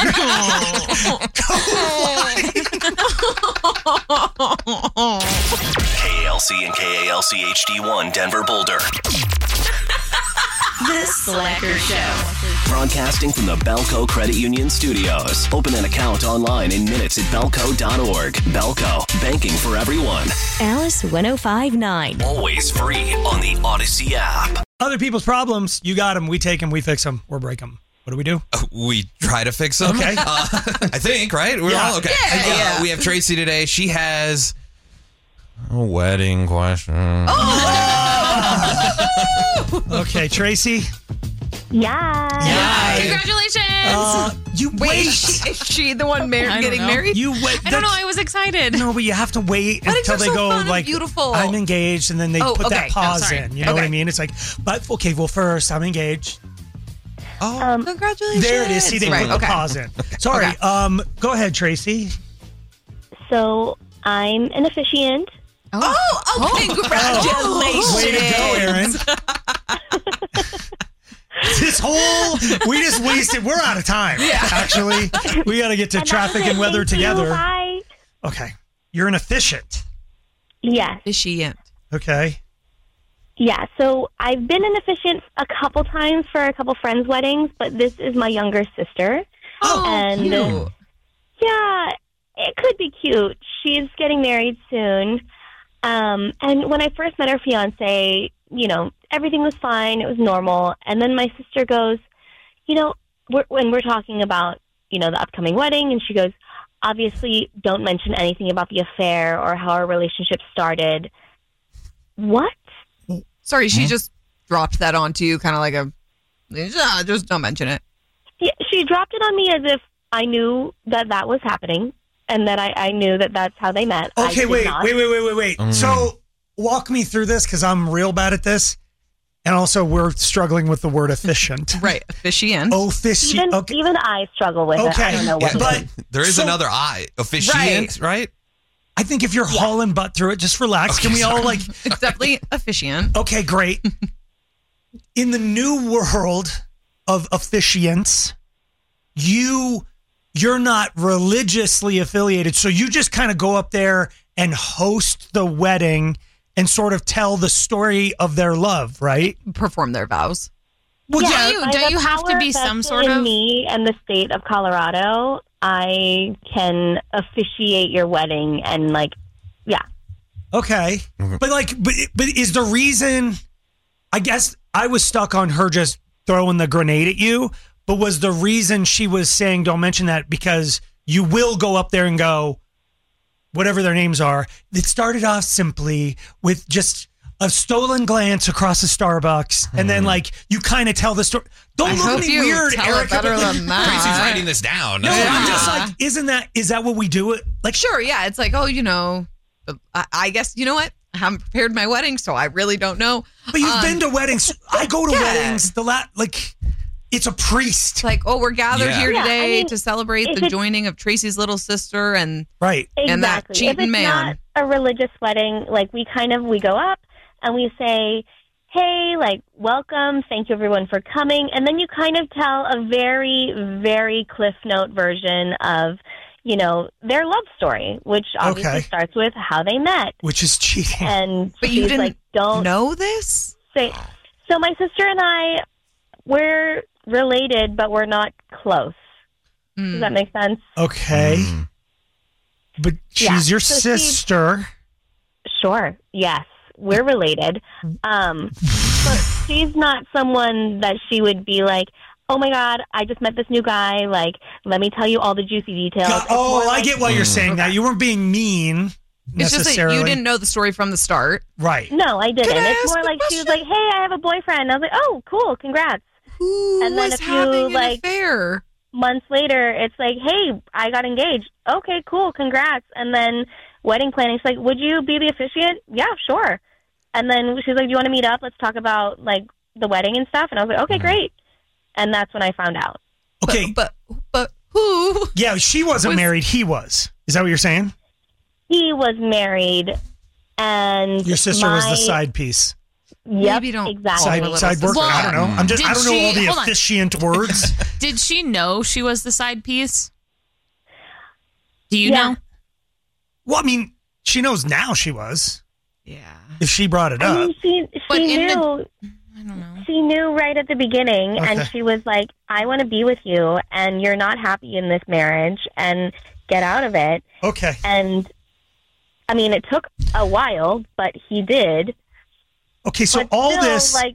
flying. K A L C and K A L C H D one Denver Boulder. The Slacker Show. Broadcasting from the Belco Credit Union Studios. Open an account online in minutes at belco dot org. Belco, banking for everyone. Alice one oh five point nine. Always free on the Odyssey app. Other people's problems, you got them, we take them, we fix them, or break them. What do we do? We try to fix them. Okay. Uh, I think, right? We're Yeah. all okay. Yeah, Uh, yeah. We have Tracy today. She has a wedding question. Okay, Tracy. Yeah. Yeah. Congratulations. Uh, you wait, wait. is she, is she the one mar- I don't getting know. married? You wait. I don't know. that's- I was excited. No, but you have to wait Weddings until are they so go fun and like beautiful. I'm engaged, and then they Oh, put okay. that Oh, pause sorry. in. You know what I Okay. mean? It's like, but okay, well, first I'm engaged. Oh, Um, Congratulations. There it is. See, they Right, put the okay. pause in. Sorry. Okay. Um, go ahead, Tracy. So I'm an officiant. Oh, oh, oh congratulations. Way to go, Aaron. This whole, we just wasted, we're out of time, yeah. actually. We got to get to and traffic and weather Thank together. You. Bye. Okay. You're an officiant. Yes. Officiant. Okay. Yeah, so I've been an officiant a couple times for a couple friends' weddings, but this is my younger sister. Oh, and cute. Uh, yeah, it could be cute. She's getting married soon. Um, and when I first met her fiance, you know, everything was fine. It was normal. And then my sister goes, you know, we're, when we're talking about, you know, the upcoming wedding, and she goes, obviously don't mention anything about the affair or how our relationship started. What? Sorry, she just dropped that onto you, kind of like a, ah, just don't mention it. Yeah, she dropped it on me as if I knew that that was happening and that I, I knew that that's how they met. Okay, wait, wait, wait, wait, wait, wait. Mm. So walk me through this because I'm real bad at this. And also we're struggling with the word efficient. Right, officiant. Officiant. Even, Okay. even I struggle with Okay. it. I don't know what Yeah, it is. but There is So- another I. Officiant, right? I think if you're hauling butt through it, just relax. Okay, Can we all sorry. like, It's definitely officiant. okay, great. In the new world of officiants, you you're not religiously affiliated, so you just kind of go up there and host the wedding and sort of tell the story of their love, right? Perform their vows. Well, Yeah, Don't you, by don't the you have to power be some vested sort in of... me and the state of Colorado, I can officiate your wedding and like, yeah. Okay. But like, but, but is the reason, I guess I was stuck on her just throwing the grenade at you, but was the reason she was saying don't mention that because you will go up there and go, whatever their names are. It started off simply with just a stolen glance across a Starbucks, and then like you kind of tell the story. Don't I look hope at me you weird, tell it Erica. better but, like, than that. Tracy's writing this down. No, Yeah. I'm just like, isn't that is that what we do? It like Sure, yeah. It's like, oh, you know, I, I guess, you know what? I haven't prepared my wedding, so I really don't know. But you've Um, been to weddings. I go to yeah. weddings. The la- like, it's a priest. It's like, oh, we're gathered Yeah. here Yeah, I today mean, to celebrate if the it's- joining of Tracy's little sister and Right. And that Exactly. cheating if it's man. not a religious wedding, like we kind of, we go up and we say, hey, like, welcome, thank you everyone for coming. And then you kind of tell a very, very Cliff Note version of, you know, their love story, which obviously Okay. starts with how they met. Which is cheating. And But you she's didn't like, don't know this? say. So my sister and I, we're related, but we're not close. Does that make sense? Okay. Mm. But she's Yeah, your so she- sister. Sure. Yes, we're related. Um, but she's not someone that she would be like, oh my God, I just met this new guy. Like, let me tell you all the juicy details. God, It's oh, more I like- get why you're saying that. You weren't being mean It's just that necessarily. you didn't know the story from the start. Right. No, I didn't. Could I It's ask more a like she was like, hey, I have a boyfriend. I was like, oh, cool, congrats. Who And then was if you, having an like- affair? Months later, it's like, hey, I got engaged. Okay, cool, congrats. And then wedding planning, she's like, would you be the officiant? Yeah, sure. And then she's like, do you want to meet up? Let's talk about like the wedding and stuff. And I was like, okay, great. And that's when I found out. Okay. But but, but who? Yeah, she wasn't Was- married. He was. Is that what you're saying? He was married, and Your sister was my- the side piece. Yep, Maybe don't exactly. Side, little side worker. sister. I don't know. I'm just. Did I don't know she- all the hold on. officiant words. Did she know she was the side piece? Do you Yeah. know? Well, I mean, she knows now she was. Yeah. If she brought it I up. mean, she But she in knew. the- I don't know. She knew right at the beginning, Okay. and she was like, I want to be with you, and you're not happy in this marriage, and get out of it. Okay. And, I mean, it took a while, but he did. Okay. So But all still, this. like,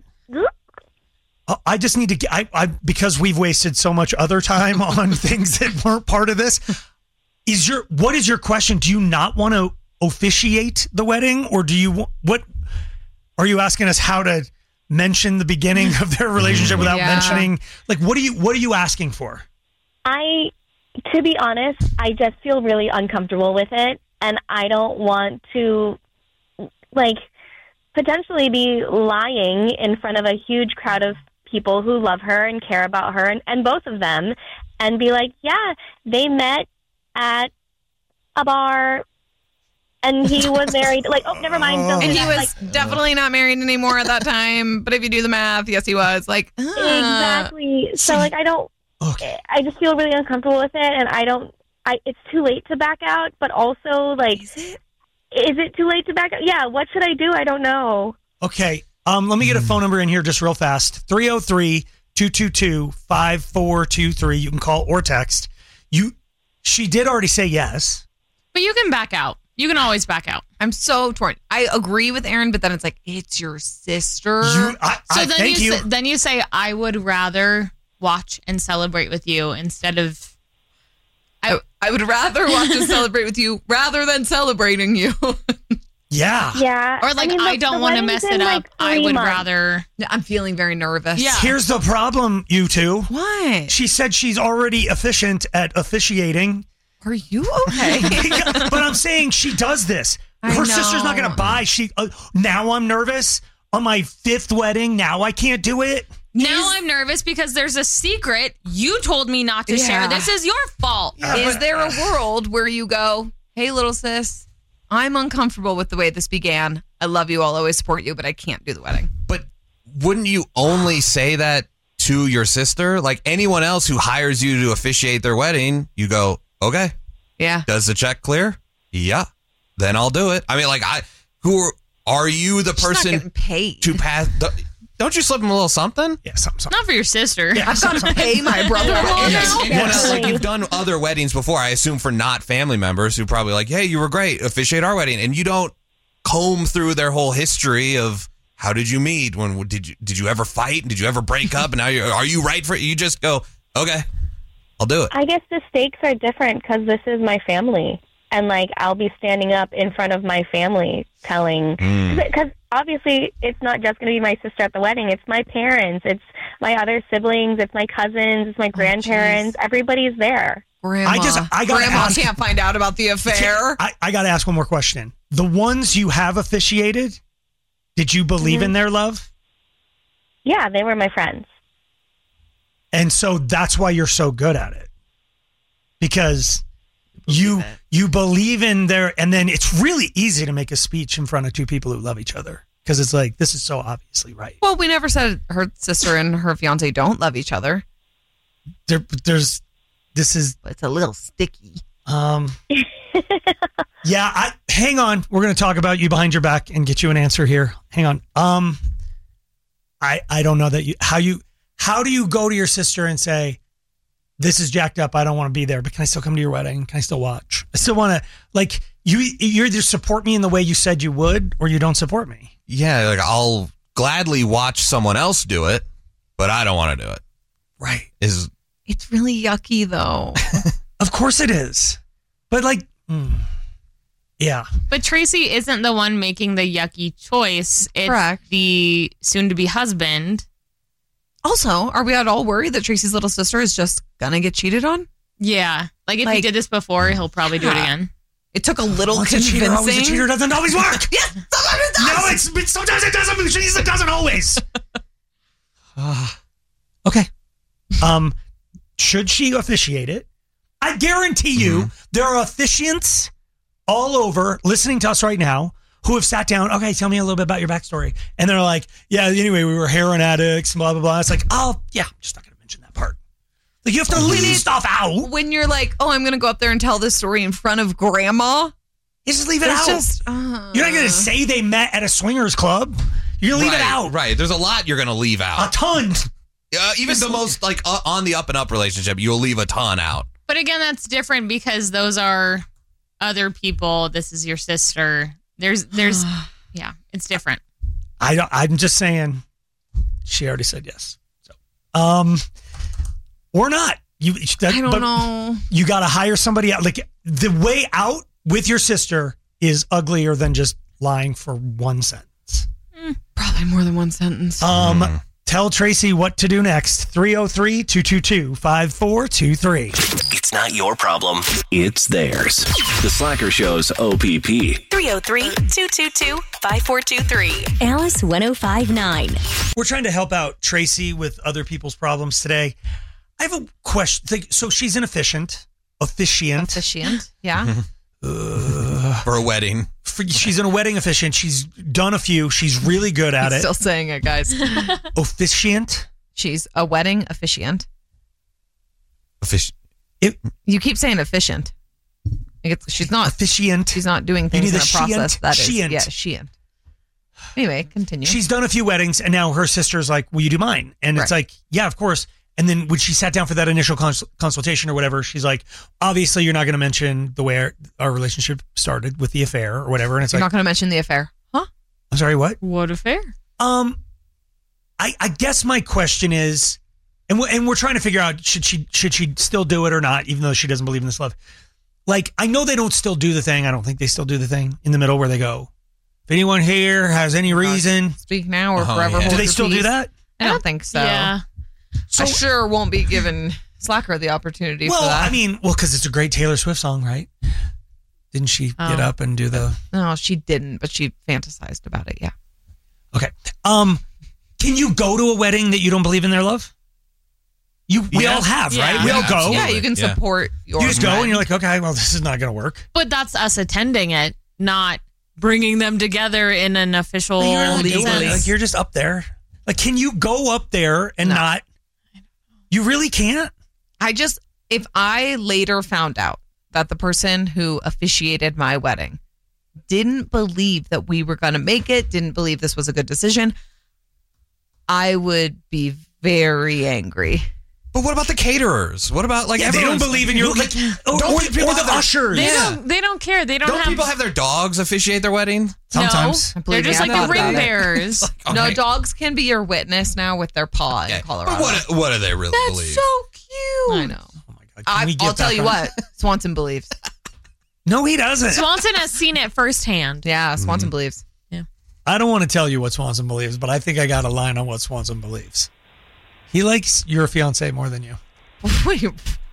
Uh, I just need to get, I, I, because we've wasted so much other time on things that weren't part of this. Is your, what is your question? Do you not want to officiate the wedding, or do you, what, are you asking us how to mention the beginning of their relationship without Yeah. mentioning, like, what are you, what are you asking for? I, to be honest, I just feel really uncomfortable with it, and I don't want to, like, potentially be lying in front of a huge crowd of people who love her and care about her, and, and both of them, and be like, yeah, they met at a bar And he was married. Like, oh, never mind. Don't And do he that. was Like, definitely not married anymore at that time. But if you do the math, yes, he was. Like, uh, exactly. So, like, I don't. Okay. I just feel really uncomfortable with it, and I don't. I. It's too late to back out, but also, like, is it, is it too late to back out? Yeah. What should I do? I don't know. Okay. Um, let me get a phone number in here just real fast. three oh three, two two two, five four two three. You can call or text. You, she did already say yes. But you can back out. You can always back out. I'm so torn. I agree with Aaron, but then it's like, it's your sister. You, I, So I, then thank you, you. Say, then you say, I would rather watch and celebrate with you instead of. I, I would rather watch and celebrate with you rather than celebrating you. Yeah. Yeah. Or like, I, mean, I the- don't the want to wedding's mess in, it up. like, I three would months. rather. I'm feeling very nervous. Yeah. Here's the problem, you two. What? She said she's already efficient at officiating. Are you okay? But I'm saying she does this. I Her sister's not know. going to buy. She uh, now I'm nervous on my fifth wedding. Now I can't do it. Now I'm nervous because there's a secret you told me not to Yeah. share. This is your fault. Is there a world where you go, hey, little sis, I'm uncomfortable with the way this began. I love you. I'll always support you, but I can't do the wedding. But wouldn't you only say that to your sister? Like anyone else who hires you to officiate their wedding, you go, okay. Yeah. Does the check clear? Yeah. Then I'll do it. I mean, like, I who are, are you the She's not person getting paid. to pass? The, don't you slip him a little something? Yeah, something, something. Not for your sister. Yeah, I've got to pay my brother. Yes. now. Anyone else, like you've done other weddings before, I assume for not family members who probably like, hey, you were great, officiate our wedding, and you don't comb through their whole history of how did you meet, when did you did you ever fight, did you ever break up, and now you're, are you right for it? You just go, okay, I'll do it. I guess the stakes are different because this is my family. And, like, I'll be standing up in front of my family telling... Because, obviously, it's not just going to be my sister at the wedding. It's my parents. It's my other siblings. It's my cousins. It's my grandparents. Everybody's there. Grandma. I just I got to Grandma ask. can't find out about the affair. I, I got to ask one more question. The ones you have officiated, did you believe Mhm. in their love? Yeah, they were my friends. And so that's why you're so good at it. Because you you believe in their, and then it's really easy to make a speech in front of two people who love each other. Because it's like, this is so obviously right. Well, we never said her sister and her fiance don't love each other. There, there's, this is, It's a little sticky. um, yeah, I, hang on. We're going to talk about you behind your back and get you an answer here. Hang on. Um, I, I don't know that you, how you, how do you go to your sister and say, this is jacked up, I don't want to be there, but can I still come to your wedding? Can I still watch? I still want to, like, you, you either support me in the way you said you would, or you don't support me. Yeah, like I'll gladly watch someone else do it, but I don't want to do it. Right. Is It's really yucky, though. Of course it is. But like, mm, yeah. But Tracy isn't the one making the yucky choice. It's Correct. the soon-to-be husband. Also, are we at all worried that Tracy's little sister is just going to get cheated on? Yeah. Like, if he Like- did this before, he'll probably do it Yeah. again. It took a little Once a convincing. cheater, always a cheater doesn't always work. Yes, sometimes it does. No, it's, but sometimes it doesn't. But it doesn't always. Ah. Okay. Um, should she officiate it? I guarantee you there are officiants all over listening to us right now who have sat down. Okay, tell me a little bit about your backstory, and they're like, "Yeah, anyway, we were heroin addicts, blah blah blah." It's like, oh yeah, I'm just not going to mention that part. Like, you have to leave stuff out. When you're like, oh, I'm going to go up there and tell this story in front of grandma. You just leave it It's out. just, uh, You're not going to say they met at a swingers club. You're going to leave right, it out. Right. There's a lot you're going to leave A out. ton. Uh, even the most like uh, on the up and up relationship, you'll leave a ton out. But again, that's different because those are other people. This is your sister. There's, there's, yeah, it's different. I don't, I'm just saying, she already said yes. So, um, or not. You, that, I don't but know. You got to hire somebody out. Like, the way out with your sister is uglier than just lying for one sentence. Probably more than one sentence. Um, tell Tracy what to do next. three oh three, two two two, five four two three. It's not your problem. It's theirs. The Slacker Show's O P P. three oh three, two two two, five four two three. Alice ten fifty-nine. We're trying to help out Tracy with other people's problems today. I have a question. So she's an officiant. Officiant. Officiant, yeah. Uh, uh, for a wedding. For, she's in a wedding officiant. She's done a few. She's really good at He's it. Still saying it, guys. Officiant. She's a wedding officiant. Offici- it, you keep saying efficient. It's, she's not officiant. She's not doing things in a process. Sheant. That is, Sheant. yeah, sheant. Anyway, continue. She's done a few weddings, and now her sister's like, will you do mine? And it's Right. like, yeah, of course. And then when she sat down for that initial cons- consultation or whatever, she's like, obviously you're not going to mention the way our, our relationship started with the affair or whatever. And it's You're like, not going to mention the affair, huh? I'm sorry, what? What affair? Um, I, I guess my question is, and we're, and we're trying to figure out, should she should she still do it or not, even though she doesn't believe in this love? Like, I know they don't still do the thing. I don't think they still do the thing in the middle where they go, if anyone here has any reason. Speak now or Oh, forever yeah. hold Do they your still do peace. that? I don't think so. Yeah. I sure won't be giving Slacker the opportunity Well, for that. I mean, well, because it's a great Taylor Swift song, right? Didn't she get Oh. up and do the... No, she didn't, but she fantasized about it, yeah. Okay. Um, can you go to a wedding that you don't believe in their love? You, we Yeah. all have, Yeah. right? We all go. Yeah, you can Yeah. support your You just go friend. and you're like, okay, well, this is not going to work. But that's us attending it, not bringing them together in an official You're not doing sense. it. Like, you're just up there. Like, can you go up there and not? You really can't? I just, if I later found out that the person who officiated my wedding didn't believe that we were going to make it, didn't believe this was a good decision, I would be very angry. But what about the caterers? What about like Yeah, they don't everyone's- believe in your- like, or- don't or- people or have the their- ushers. They Yeah. don't. They don't care. They don't, Don't have. people have their dogs officiate their wedding? Sometimes. No, they're just like the ring bearers. No, Okay. dogs can be your witness now with their paw in Colorado. But what what do they really That's believe? so cute. I know. Oh my God. I, we get I'll tell back you on- what, Swanson believes. No, he doesn't. Swanson has seen it firsthand. Yeah, Swanson Mm-hmm. believes. I don't want to tell you what Swanson believes, but I think I got a line on what Swanson believes. He likes your fiance more than you. Wait.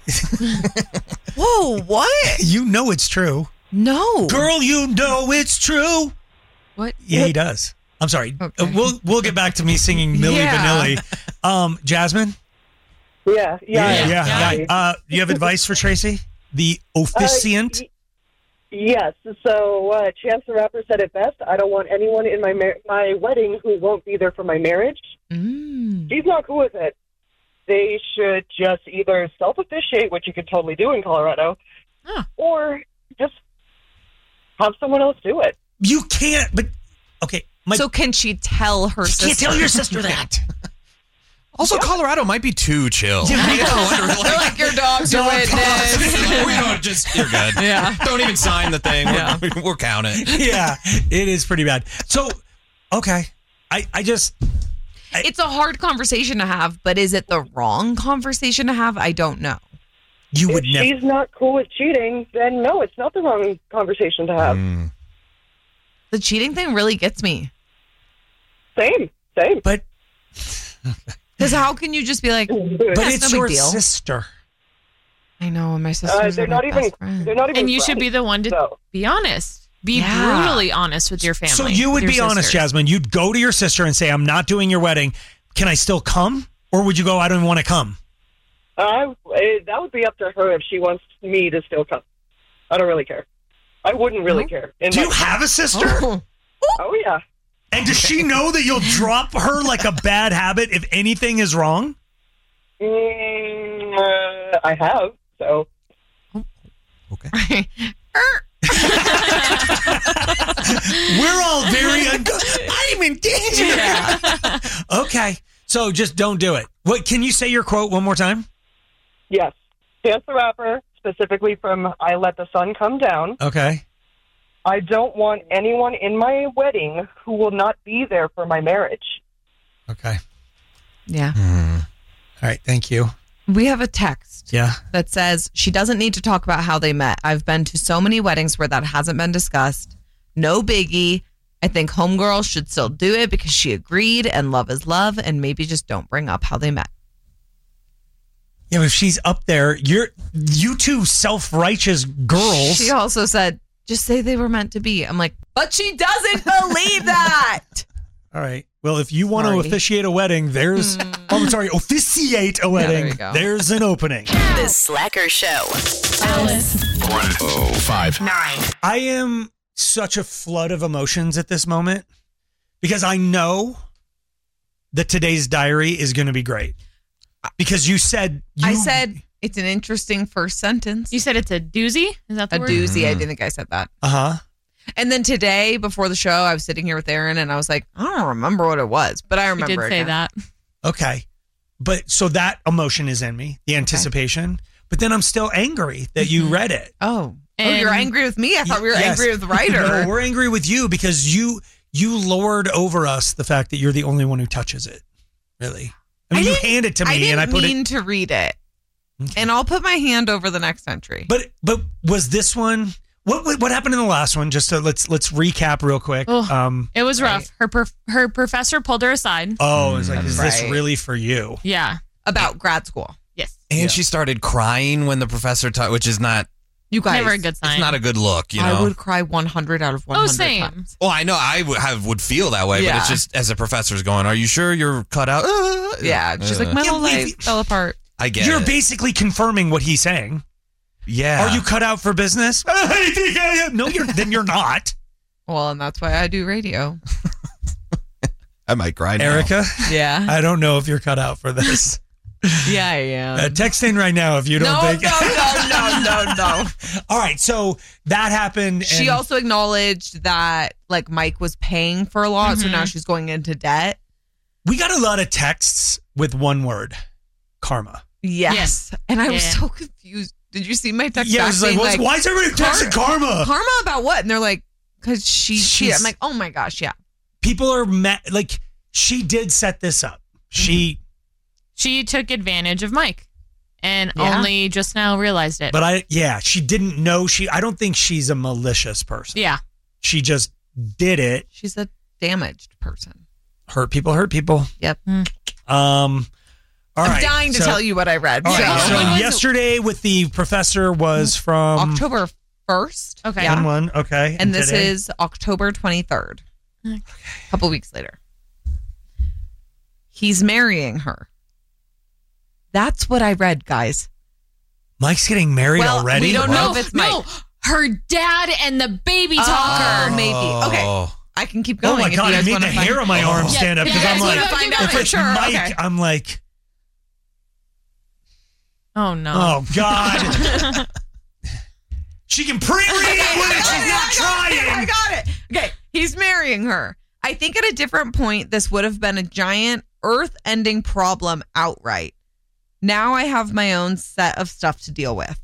Whoa, what? You know it's true. No. Girl, you know it's true. What? Yeah, he does. I'm sorry. Uh, we'll we'll get back to me singing Milli Yeah. Vanilli. Um, Jasmine? Yeah, yeah, Yeah. yeah. Uh, do you have advice for Tracy? The officiant? Uh, y- yes. So uh, Chance the Rapper said it best. I don't want anyone in my mar- my wedding who won't be there for my marriage. Mm. He's not cool with it. They should just either self-officiate, which you could totally do in Colorado, or just have someone else do it. You can't, but okay. My, so can she tell her you sister? can't tell your sister that. Also, Colorado might be too chill. Yeah, I know. They're like, your dog's your Dog witness. we don't just you're good. Yeah. Don't even sign the thing. Yeah. We're, we're counting. Yeah, it is pretty bad. So, okay. I, I just... It's a hard conversation to have, but is it the wrong conversation to have? I don't know. You would if never... she's not cool with cheating, then no, it's not the wrong conversation to have. Mm. The cheating thing really gets me. Same, same. But... Because how can you just be like, But "That's it's no your big deal." sister. I know, and my sisters Uh, they're are my not even. best friends. They're not even. And you should friends, be the one to so. be honest. Be Yeah. brutally honest with your family. So you would your be honest, sisters. Jasmine. You'd go to your sister and say, I'm not doing your wedding. Can I still come? Or would you go, I don't want to come? I, eh, that would be up to her if she wants me to still come. I don't really care. I wouldn't really care. In Do my- you have a sister? Oh, yeah. And does she know that you'll drop her like a bad habit if anything is wrong? Mm, uh, I have, so. Okay. We're all very un- I'm in danger. Yeah. Okay. So just don't do it. What can you say your quote one more time? Yes. Chance the Rapper, specifically from I Let the Sun Come Down. Okay. I don't want anyone in my wedding who will not be there for my marriage. Okay. Yeah. All right. Thank you. We have a text Yeah. that says she doesn't need to talk about how they met. I've been to so many weddings where that hasn't been discussed. No biggie. I think homegirl should still do it because she agreed and love is love, and maybe just don't bring up how they met. Yeah, but if she's up there, you're you two self-righteous girls. She also said, just say they were meant to be. I'm like, but she doesn't believe that. All right. Well, if you want to Sorry. officiate a wedding, there's oh, I'm sorry, officiate a wedding. you go. There's an opening. The Slacker Show. Alice. oh five. Nine. I am such a flood of emotions at this moment because I know that today's diary is going to be great. Because you said... You, I said it's an interesting first sentence. You said it's a doozy? Is that the A word? doozy. Mm. I didn't think I said that. Uh-huh. And then today, before the show, I was sitting here with Aaron and I was like, I don't remember what it was, but I remember You did it say now. that. Okay. But so that emotion is in me, the anticipation. Okay. But then I'm still angry that you read it. Oh. Oh, you're angry with me? I thought we were Yes. angry with the writer. No, we're angry with you because you you lord over us the fact that you're the only one who touches it. Really. I mean, I you didn't- hand it to I me didn't and I put mean it. to read it. And I'll put my hand over the next entry. But but was this one? What what, what happened in the last one? Just to, let's let's recap real quick. Oh, um, it was rough. Her prof- her professor pulled her aside. oh, it's like, is this Right. really for you? Yeah. About grad school. Yes. And she started crying when the professor taught, which is not. You guys. Never a good sign. It's not a good look, you know. I would cry one hundred out of one hundred Oh, same. times. Well, I know I would have would feel that way, but Yeah. it's just as a professor's going, "Are you sure you're cut out?" Uh, Yeah. She's like, uh, my Yeah, whole if- life fell apart. I get You're it. basically confirming what he's saying. Yeah. Are you cut out for business? I think I am. No, you're then you're not. Well, and that's why I do radio. I might cry now. Erica, Yeah. I don't know if you're cut out for this. Yeah, I am. Uh, text in right now if you don't no, think. no, no, no, no, no. All right, so that happened. She and- also acknowledged that like Mike was paying for a lot, so Mhm. now she's going into debt. We got a lot of texts with one word: karma. Yes. Yes. And I was Yeah. so confused. Did you see my text Yeah, back it's like, being what's- why is everybody texting karma? Karma about what? And they're like, because she cheated. She's- I'm like, oh my gosh, yeah. People are mad. Like she did set this up. She, She took advantage of Mike and Yeah. only just now realized it. but I, yeah, she didn't know. She, I don't think she's a malicious person. yeah. She just did it. She's a damaged person. Hurt people. Hurt people. Yep. Um. All I'm right, dying to so- tell you what I read. All right, so- so When was it? yesterday with the professor was from October first. Okay. Yeah. one one. Okay, And this today? is October twenty-third. A couple weeks later. He's marrying her. That's what I read, guys. Mike's getting married Well, already. we don't What? know if it's Mike. No, her dad and the baby talker. Oh, maybe. Okay. Oh. I can keep Oh going. my if god! you It guys made wanna the find- hair on my arm Yeah, stand up yeah, because yeah, I'm you like, wanna find out if for it's sure, Mike, okay. I'm like, Oh no. oh god. She can pre-read it when she's not trying. I got it. Okay. He's marrying her. I think at a different point, this would have been a giant earth-ending problem outright. Now I have my own set of stuff to deal with.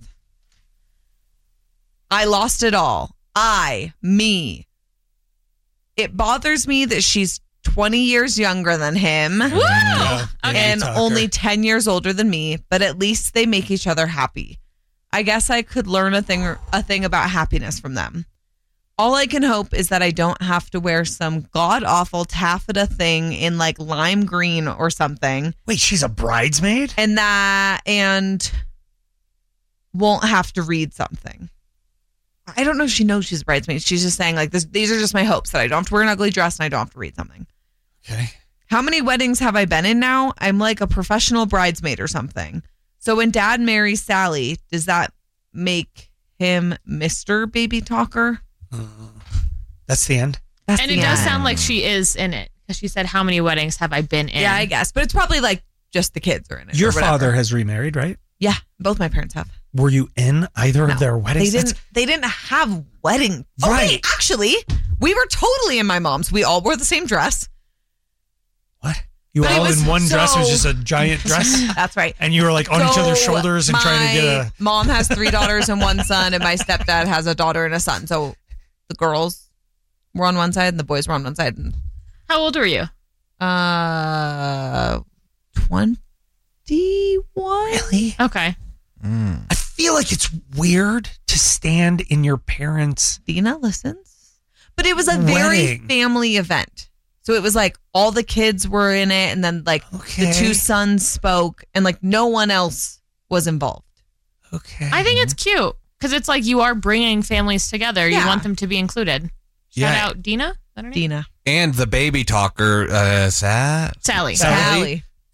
I lost it all. I, me. It bothers me that she's twenty years younger than him. Woo! Yeah, And Tucker. only ten years older than me, but at least they make each other happy. I guess I could learn a thing a thing about happiness from them. All I can hope is that I don't have to wear some god-awful taffeta thing in like lime green or something. Wait, she's a bridesmaid? And that and won't have to read something. I don't know if she knows she's a bridesmaid. She's just saying like this, these are just my hopes that I don't have to wear an ugly dress and I don't have to read something. Okay. How many weddings have I been in now? I'm like a professional bridesmaid or something. So when dad marries Sally, does that make him Mister Baby Talker? That's the end. That's and the it does end. sound like she is in it because she said, "How many weddings have I been in?" Yeah, I guess. But it's probably like just the kids are in it. Your or whatever. father has remarried, right? Yeah, both my parents have. Were you in either No, of their weddings? They That's- didn't. They didn't have wedding. Oh, Right. wait, actually, we were totally in my mom's. We all wore the same dress. You were But it all was in one dress. It was so- just a giant dress. That's right. And you were like on each So other's shoulders and trying to get my a. Mom has three daughters and one son, and my stepdad has a daughter and a son. So the girls were on one side and the boys were on one side. And, How old were you? uh, twenty-one. Really? Okay. I feel like it's weird to stand in your parents' Dina listens, but it was a very wedding. family event. So it was like all the kids were in it, and then like Okay. the two sons spoke, and like no one else was involved. Okay. I think it's cute because it's like you are bringing families together. You Yeah. want them to be included. Shout Yeah. out Dina. Is that her name? Dina, And the baby talker, uh, Sa- Sally. Sally. Sally.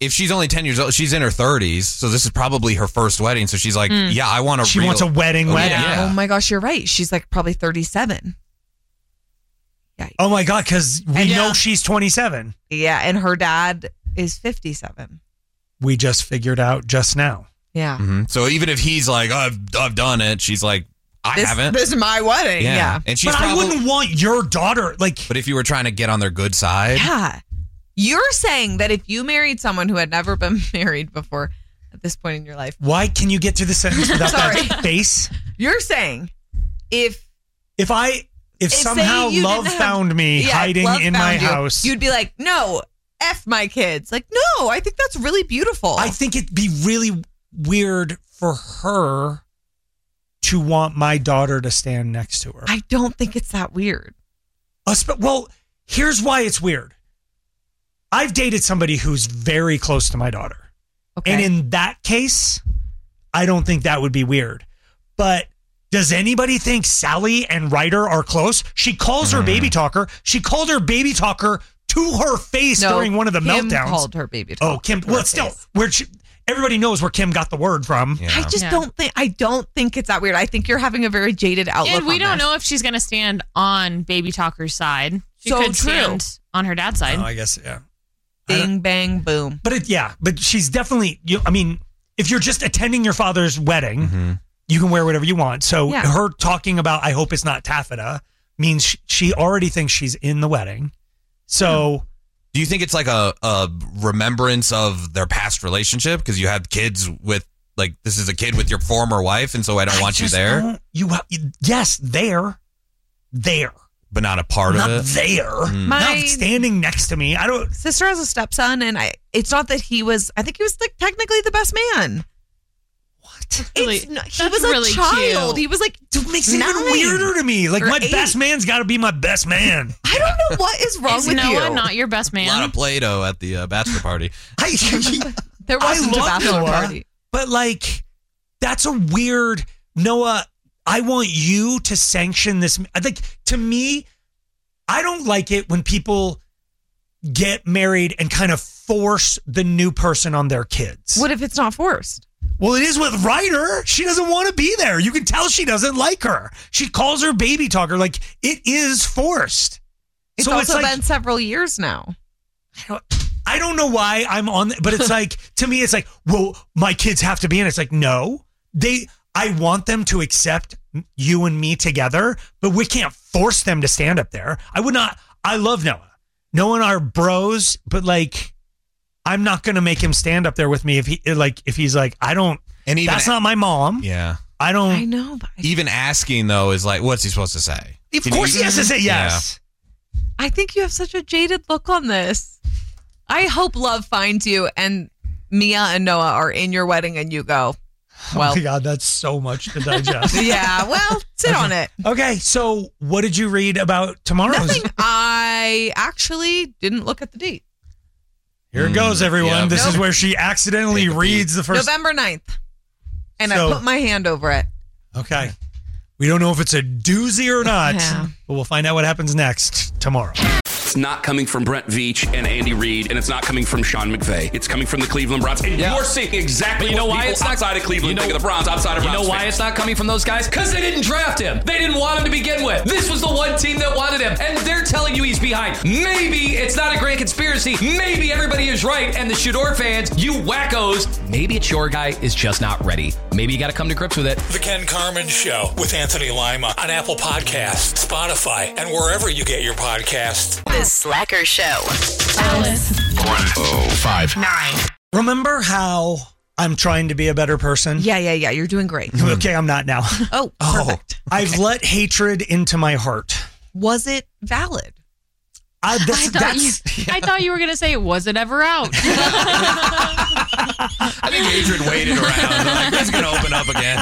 if she's only ten years old, she's in her thirties, so this is probably her first wedding. So she's like, Mm. yeah, I want a She real- wants a wedding Oh, wedding. Yeah. Oh my gosh, you're right. She's like probably thirty-seven. Oh my God, because we And know yeah. she's twenty-seven. Yeah, and her dad is fifty-seven. We just figured out just now. Yeah. Mhm. So even if he's like, oh, I've, I've done it, she's like, I This- haven't. this is my wedding. Yeah. And she's but probably, I wouldn't want your daughter, like. But if you were trying to get on their good side. Yeah. You're saying that if you married someone who had never been married before at this point in your life. Why can you get through the sentence without Sorry. that face? You're saying if If I if, If, say, somehow you love didn't have- found me yeah, hiding love in my found you, house, you'd be like, no, F my kids. Like, no, I think that's really beautiful. I think it'd be really weird for her to want my daughter to stand next to her. I don't think it's that weird. Espe- Well, here's why it's weird. I've dated somebody who's very close to my daughter. Okay. And in that case, I don't think that would be weird. But does anybody think Sally and Ryder are close? She calls her baby talker. She called her baby talker to her face No, during one of the Kim meltdowns. called her baby talker Oh, Kim. to her Well, still, face. where she, everybody knows where Kim got the word from. I just don't think I don't think it's that weird. I think you're having a very jaded outlook. And we on don't this. know if she's going to stand on Baby Talker's side. She So could true. stand on her dad's side. Oh, I guess, yeah. Bing, bang, boom. But it, yeah, but she's definitely, you, I mean, if you're just attending your father's wedding, you can wear whatever you want. So Yeah. her talking about, I hope it's not taffeta, means she, she already thinks she's in the wedding. So. Do you think it's like a, a remembrance of their past relationship? Because you have kids with, like, this is a kid with your former wife, and so I don't I want you just there. don't- You, ha- yes, there, there, But not a part not of it? there, Mm. not My- standing next to me. I don't. Sister has a stepson, and I. It's not that he was. I think he was like technically the best man. What? Really- It's not, he that's was a really child. cute. He was like It makes it even nine weirder to me. Like or my eight. best man's got to be my best man. I don't know what is wrong Is with Noah you. not your best A lot man? of Play-Doh at the uh, bachelor party. I, There I wasn't a love bachelor Noah, party. but like that's a weird Noah. I want you to sanction this. I think to me, I don't like it when people get married and kind of force the new person on their kids. What if it's not forced? Well, it is with Ryder. She doesn't want to be there. You can tell she doesn't like her. She calls her baby talker. Like it is forced. It's So also it's like- been several years now. I don't, I don't know why I'm on, but it's like, to me, it's like, well, my kids have to be in. It's like, no, they, I want them to accept you and me together, but we can't force them to stand up there. I would not, I love Noah. Noah and I are bros, but like, I'm not going to make him stand up there with me if he, like, if he's like, I don't, And even that's not my mom. Yeah. I don't, I know, but I, Even asking, though, is like, what's he supposed to say? of Can course you- he has to say yes. I think you have such a jaded look on this. I hope love finds you and Mia and Noah are in your wedding and you go, well, Oh my God, that's so much to digest. yeah, well, sit on it. Okay, so what did you read about tomorrow's? Nothing. I actually didn't look at the date. Here it goes, everyone. yeah. This is Nope. where she accidentally Take a reads the first. November ninth. And So- I put my hand over it. Okay. We don't know if it's a doozy or not, Yeah. but we'll find out what happens next tomorrow. It's not coming from Brent Veach and Andy Reid, and it's not coming from Sean McVay. It's coming from the Cleveland Browns. And Yeah. you're seeing exactly But you know what why people it's not outside of Cleveland you know- think of the Browns, outside of You Browns know why fans. it's not coming from those guys? Because they didn't draft him. They didn't want him to begin with. This was the one team that wanted him, and they're telling you he's behind. Maybe it's not a grand conspiracy. Maybe everybody is right, and the Shador fans, you wackos, maybe it's your guy is just not ready. Maybe you got to come to grips with it. The Ken Carmen Show with Anthony Lima on Apple Podcasts, Spotify, and wherever you get your podcasts. The Slacker Show. Alice. one oh five. Nine. Remember how I'm trying to be a better person? Yeah, yeah, yeah. You're doing great. Okay, I'm not now. Oh, perfect. I've let hatred into my heart. Was it valid? I, I that's, thought, that's, you, I thought you were going to say, was it ever out? I think hatred waited around. They're like, this is going to open up again.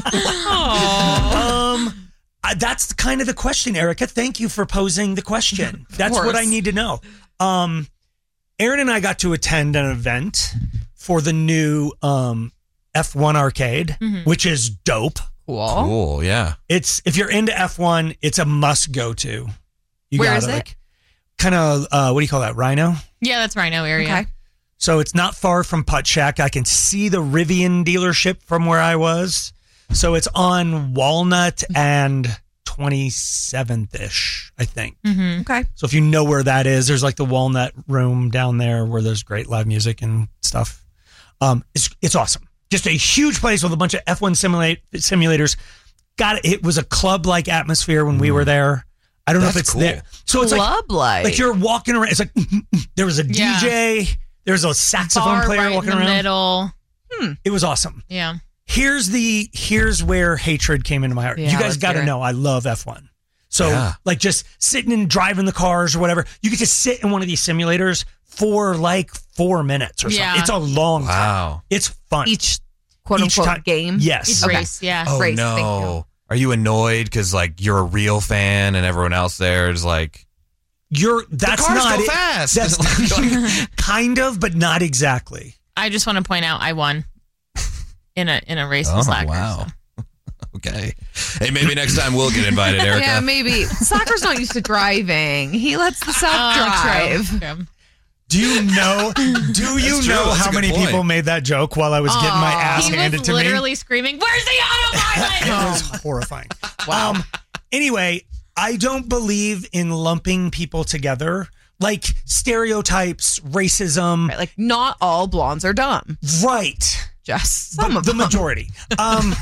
um, I, that's kind of the question, Erica. Thank you for posing the question. That's what course. I need to know. Um, Aaron and I got to attend an event for the new um, F one arcade, Mhm. which is dope. Cool. Cool, yeah. It's if you're into F one, it's a must go to. You Where gotta, is it? like, kind of uh, what do you call that? Rhino. Yeah, that's Rhino area. Okay. So it's not far from Putt Shack. I can see the Rivian dealership from where I was. So it's on Walnut and twenty-seventh-ish, I think. Mm-hmm. Okay. So if you know where that is, there's like the Walnut Room down there where there's great live music and stuff. Um, it's it's awesome. Just a huge place with a bunch of F one simulate, simulators. Got it. It was a club-like atmosphere when we were there. I don't That's know if it's cool. there. So it's Club-like. like, like you're walking around. It's like there was a Yeah. D J. There's a saxophone Bar player right walking in the around. middle. Hmm. It was awesome. Yeah. Here's the here's where hatred came into my heart. Yeah, you guys let's got to hear it. know I love F one. So Yeah. like just sitting and driving the cars or whatever, you get to sit in one of these simulators for like four minutes or something. Yeah. It's a long time. Wow. It's fun. Each quote Each unquote time- game. Yes. Each Okay. race, yeah. Oh Race, no. thank you. Are you annoyed because like you're a real fan and everyone else there is like You're that's cars not go it. fast. That's kind of, but not exactly. I just want to point out I won in a in a race Oh with Slackers. wow. Okay. Hey, maybe next time we'll get invited, Erica. Yeah, maybe. Slacker's not used to driving. He lets the South Oh, drive. true. Okay. Do you know? Do you That's true. know That's how a good many point. people made that joke while I was getting my Aw. ass He handed was to me? literally screaming, "Where's the autopilot?" It was horrifying. Um, anyway, I don't believe in lumping people together like stereotypes, racism. Right, like, not all blondes are dumb. Right. Just some But of the them. majority. Um,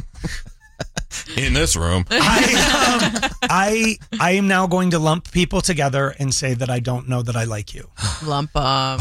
In this room. I, um, I I am now going to lump people together and say that I don't know that I like you. Lump 'em.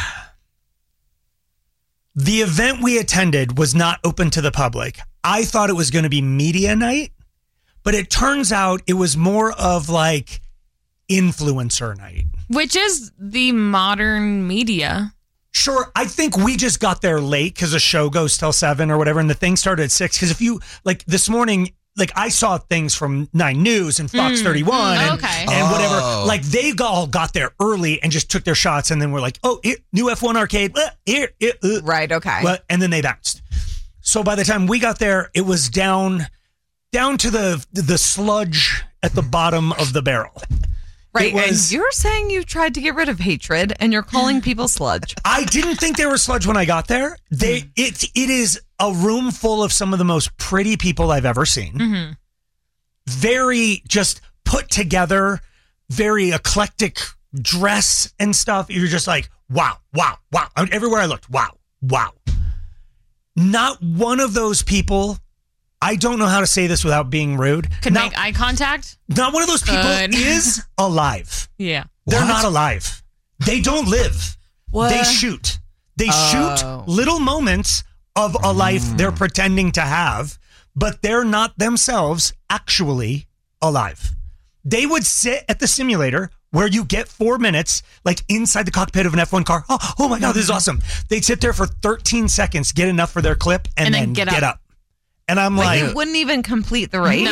The event we attended was not open to the public. I thought it was going to be media night, but it turns out it was more of like influencer night. Which is the modern media. Sure, I think we just got there late because the show goes till seven or whatever, and the thing started at six. Because if you like this morning, like I saw things from Nine News and Fox Mm, thirty-one mm, and, okay. and whatever. Oh. Like they all got there early and just took their shots, and then we're like, "Oh, here, new F one arcade, uh, here, here, uh. Right, okay. Well, and then they bounced. So by the time we got there, it was down, down to the the sludge at the bottom of the barrel. Right, It was- and you're saying you tried to get rid of hatred, and you're calling people sludge. I didn't think they were sludge when I got there. They it it is a room full of some of the most pretty people I've ever seen. Mm-hmm. Very just put together, very eclectic dress and stuff. You're just like, wow, wow, wow. I mean, everywhere I looked, wow, wow. Not one of those people. I don't know how to say this without being rude. Could not, make eye contact. not one of those people Could. is alive. Yeah. They're What? not alive. They don't live. What? They shoot. They Oh. shoot little moments of a life they're pretending to have, but they're not themselves actually alive. They would sit at the simulator where you get four minutes, like inside the cockpit of an F one car. Oh, oh my God, this is awesome. They'd sit there for thirteen seconds, get enough for their clip, and, And then, then get get up. up. And I'm Like, like, you wouldn't even complete the race. No.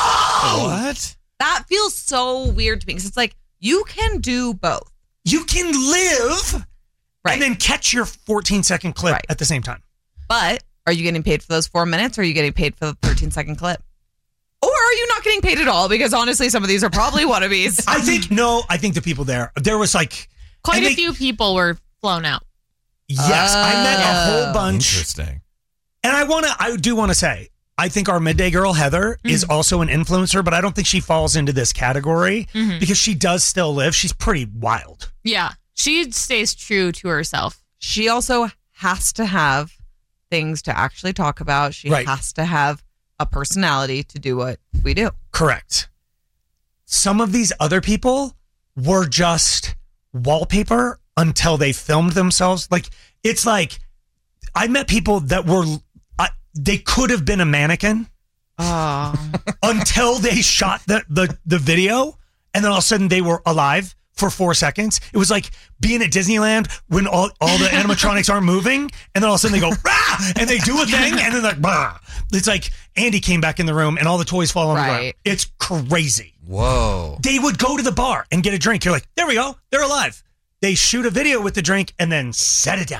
What? That feels so weird to me because it's like you can do both. you can live Right. and then catch your fourteen second clip Right. at the same time. But are you getting paid for those four minutes or are you getting paid for the thirteen second clip? Or are you not getting paid at all? Because honestly, some of these are probably wannabes. I think, no, I think the people there, there was like, Quite and a they- few people were flown out. yes, I met a whole Oh. bunch. Interesting. And I want to, I do want to say, I think our midday girl, Heather, is also an influencer, but I don't think she falls into this category Mhm. because she does still live. She's pretty wild. Yeah. She stays true to herself. She also has to have things to actually talk about. She Right. has to have a personality to do what we do. Correct. Some of these other people were just wallpaper until they filmed themselves. Like, it's like, I met people that were, I, they could have been a mannequin Oh. until they shot the, the, the video, and then all of a sudden they were alive for four seconds. It was like being at Disneyland when all, all the animatronics aren't moving, and then all of a sudden they go, rah! And they do a thing, and then like, bah! It's like Andy came back in the room, and all the toys fall on the ground. Right. It's crazy. Whoa. They would go to the bar and get a drink. You're like, there we go. They're alive. They shoot a video with the drink and then set it down.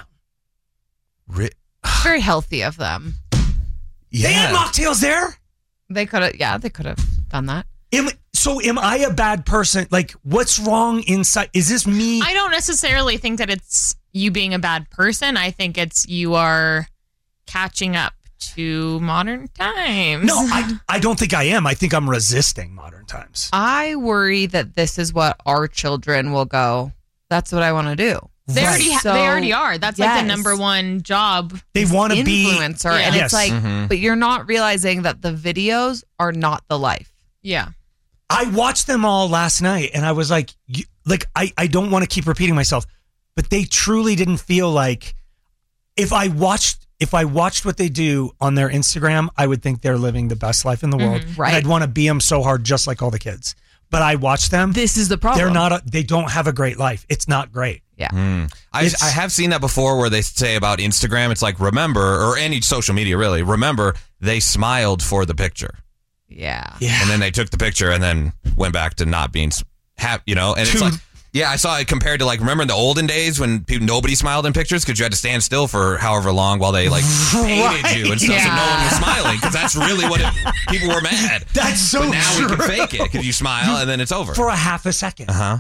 Ri- Very healthy of them. They had yeah. mocktails there. They could have, yeah, they could have done that. Am, so am I a bad person? Like, what's wrong inside? Is this me? I don't necessarily think that it's you being a bad person. I think it's you are catching up to modern times. No, I, I don't think I am. I think I'm resisting modern times. I worry that this is what our children will go, that's what I want to do. They Right. already ha- So, they already are. That's like yes. the number one job. They want to be influencer. Yeah. And Yes. it's like, Mhm. but you're not realizing that the videos are not the life. Yeah. I watched them all last night and I was like, you, like, I, I don't want to keep repeating myself, but they truly didn't feel like if I watched, if I watched what they do on their Instagram, I would think they're living the best life in the world. Mhm. Right. And I'd want to be them so hard, just like all the kids. But I watch them. This is the problem. They're not, a, they don't have a great life. It's not great. Yeah. Mm. I, It's- I have seen that before where they say about Instagram, it's like, remember, or any social media really, remember, they smiled for the picture. Yeah. Yeah. And then they took the picture and then went back to not being happy, you know? And it's Dude. like, yeah, I saw it compared to like, remember in the olden days when people, nobody smiled in pictures because you had to stand still for however long while they like painted Right. you and stuff. So no Yeah. one was smiling because that's really what it, people were mad. That's so But now true. we can fake it because you smile and then it's over. For a half a second. Uh huh.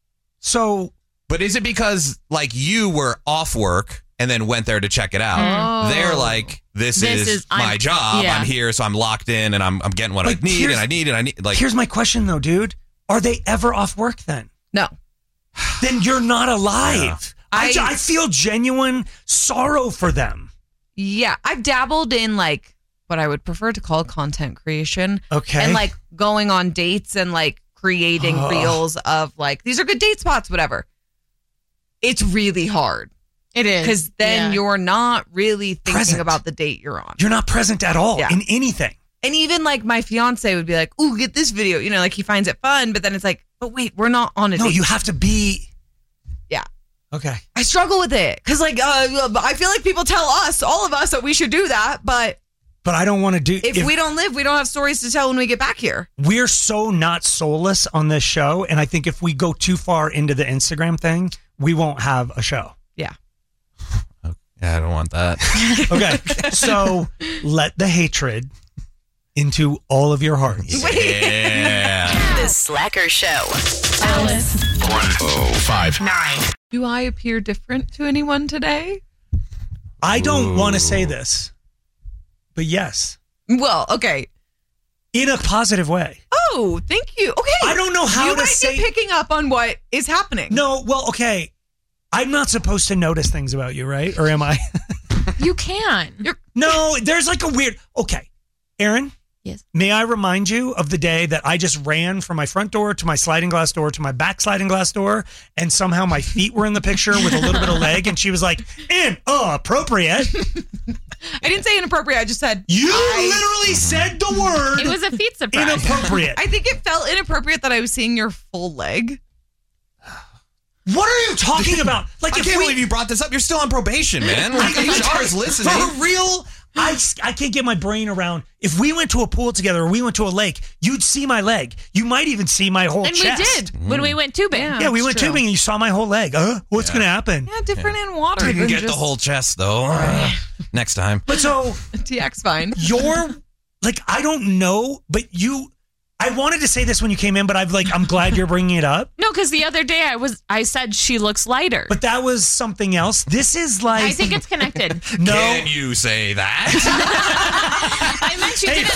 So, But is it because like you were off work and then went there to check it out? Oh. They're like, this, This is, is- my I'm- job. yeah. I'm here, so I'm locked in and I'm I'm getting what Like, I need here's- and I need and I need. Like, here's my question though, dude. Are they ever off work then? No. Then you're not alive. I, I- I feel genuine sorrow for them. Yeah. I've dabbled in like what I would prefer to call content creation. Okay. And like going on dates and like creating Oh. reels of like, these are good date spots, whatever. It's really hard. It is. Because then Yeah. you're not really thinking Present. about the date you're on. You're not present at all Yeah. in anything. And even like my fiance would be like, "Ooh, get this video." You know, like he finds it fun, but then it's like, "But wait, we're not on a No, date." you have to be. Yeah. Okay. I struggle with it because like uh, I feel like people tell us, all of us, that we should do that, but But I don't want to do. if, we don't live, we don't have stories to tell when we get back here. We're so not soulless on this show, and I think if we go too far into the Instagram thing, we won't have a show. Yeah. yeah, I don't want that. Okay. So let the hatred into all of your hearts. Yeah. The Slacker Show. Alice. one oh five. Nine. Do I appear different to anyone today? I don't want to say this, but yes, Well, okay. in a positive way. Oh, thank you. Okay. I don't know how you to might say- be picking up on what is happening. No, well, okay. I'm not supposed to notice things about you, right? Or am I? You can. You're, No, there's like a weird. Okay, Aaron. Yes. May I remind you of the day that I just ran from my front door to my sliding glass door to my back sliding glass door, and somehow my feet were in the picture with a little bit of leg, and she was like, "Inappropriate." I didn't say inappropriate. I just said You I, literally said the word. It was a feet surprise. inappropriate. I think it felt inappropriate that I was seeing your full leg. What are you talking about? Like, I if can't we, believe you brought this up. You're still on probation, man. Like, H R is listening. For real, I, I can't get my brain around. If we went to a pool together or we went to a lake, you'd see my leg. You might even see my whole And chest. we did when we went tubing. Yeah. Yeah, we That's went true. tubing and you saw my whole leg. Uh, what's Yeah. going to happen? Yeah, different in water. Didn't than get the just whole chest though. Uh, next time. But so T X fine. you're like, I don't know, but you, I wanted to say this when you came in, but I've like, I'm glad you're bringing it up. No, because the other day I was I said she looks lighter. But that was something else. This is like, I think it's connected. no. Can you say that? I meant she Hey, didn't.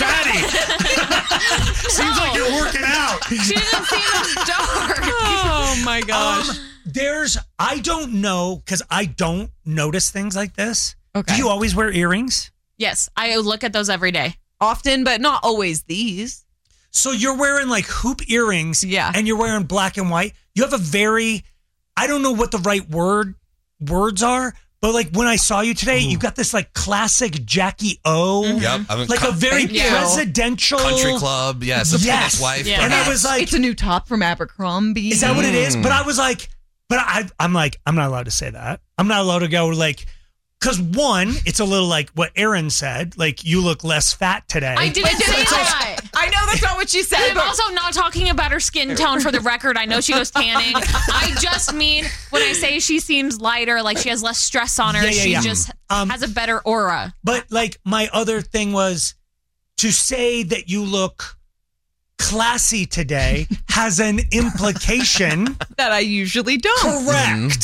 fatty. Seems like you're working out. She didn't seem as dark. Oh my gosh. Um, there's, I don't know, because I don't notice things like this. Okay. Do you always wear earrings? Yes, I look at those every day. Often, but not always these. So you're wearing like hoop earrings, Yeah. and you're wearing black and white. You have a very, I don't know what the right word words are, but like when I saw you today, you got this like classic Jackie O, Yep. I mean, like co- a very Thank you. presidential country club. Yes. The Yes. yes. wife. Yeah. And I perhaps. was like, It's a new top from Abercrombie. is that what it is? Mm. But I was like, but I, I'm like, I'm not allowed to say that. I'm not allowed to go like, because one, it's a little like what Erin said, like you look less fat today. I didn't say that. I know that's not what she said. I'm but also not talking about her skin tone for the record. I know she goes tanning. I just mean when I say she seems lighter, like she has less stress on her, Yeah, yeah, she yeah. just Um, has a better aura. But like my other thing was to say that you look classy today has an implication. that I usually don't. Correct.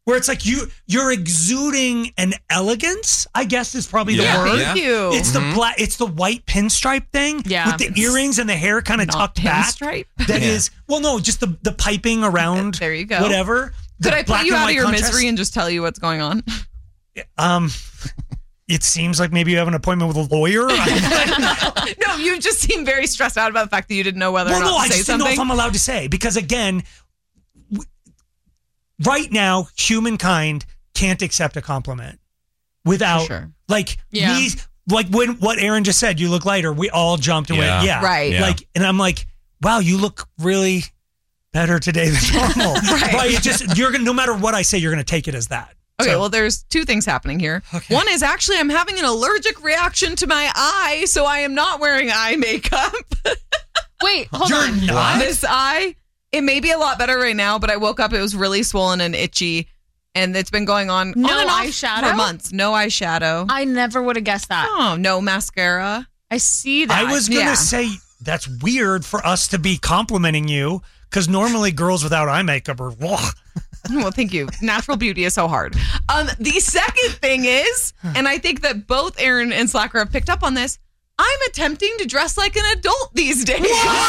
where it's like you you're exuding an elegance, I guess is probably the Yeah, word. thank you. It's Mhm. the black it's the white pinstripe thing Yeah. with the It's earrings and the hair kind of not tucked back. pinstripe. That Yeah. is well no, just the the piping around There you go. whatever. The Could I put black you and out of white your contrast. misery and just tell you what's going on? Um it seems like maybe you have an appointment with a lawyer. No, you just seem very stressed out about the fact that you didn't know whether well, or not no, to I say just didn't know something. if I'm allowed to say because again, w- right now, humankind can't accept a compliment without sure. like Yeah. me. Like when what Aaron just said, you look lighter. We all jumped and Yeah. went, yeah, Right. Yeah. Like, and I'm like, wow, you look really better today than normal. Right. It just you're gonna no matter what I say, you're gonna take it as that. Okay, So- well, there's two things happening here. One is actually I'm having an allergic reaction to my eye, so I am not wearing eye makeup. Wait, hold You're on. not? This eye, it may be a lot better right now, but I woke up, it was really swollen and itchy, and it's been going on, No on and off eyeshadow? for months. No eyeshadow. I never would have guessed that. Oh, no mascara. I see that. I was gonna Yeah. say that's weird for us to be complimenting you because normally girls without eye makeup are. Ugh. Well, thank you. Natural beauty is so hard. Um, the second thing is, and I think that both Aaron and Slacker have picked up on this, I'm attempting to dress like an adult these days.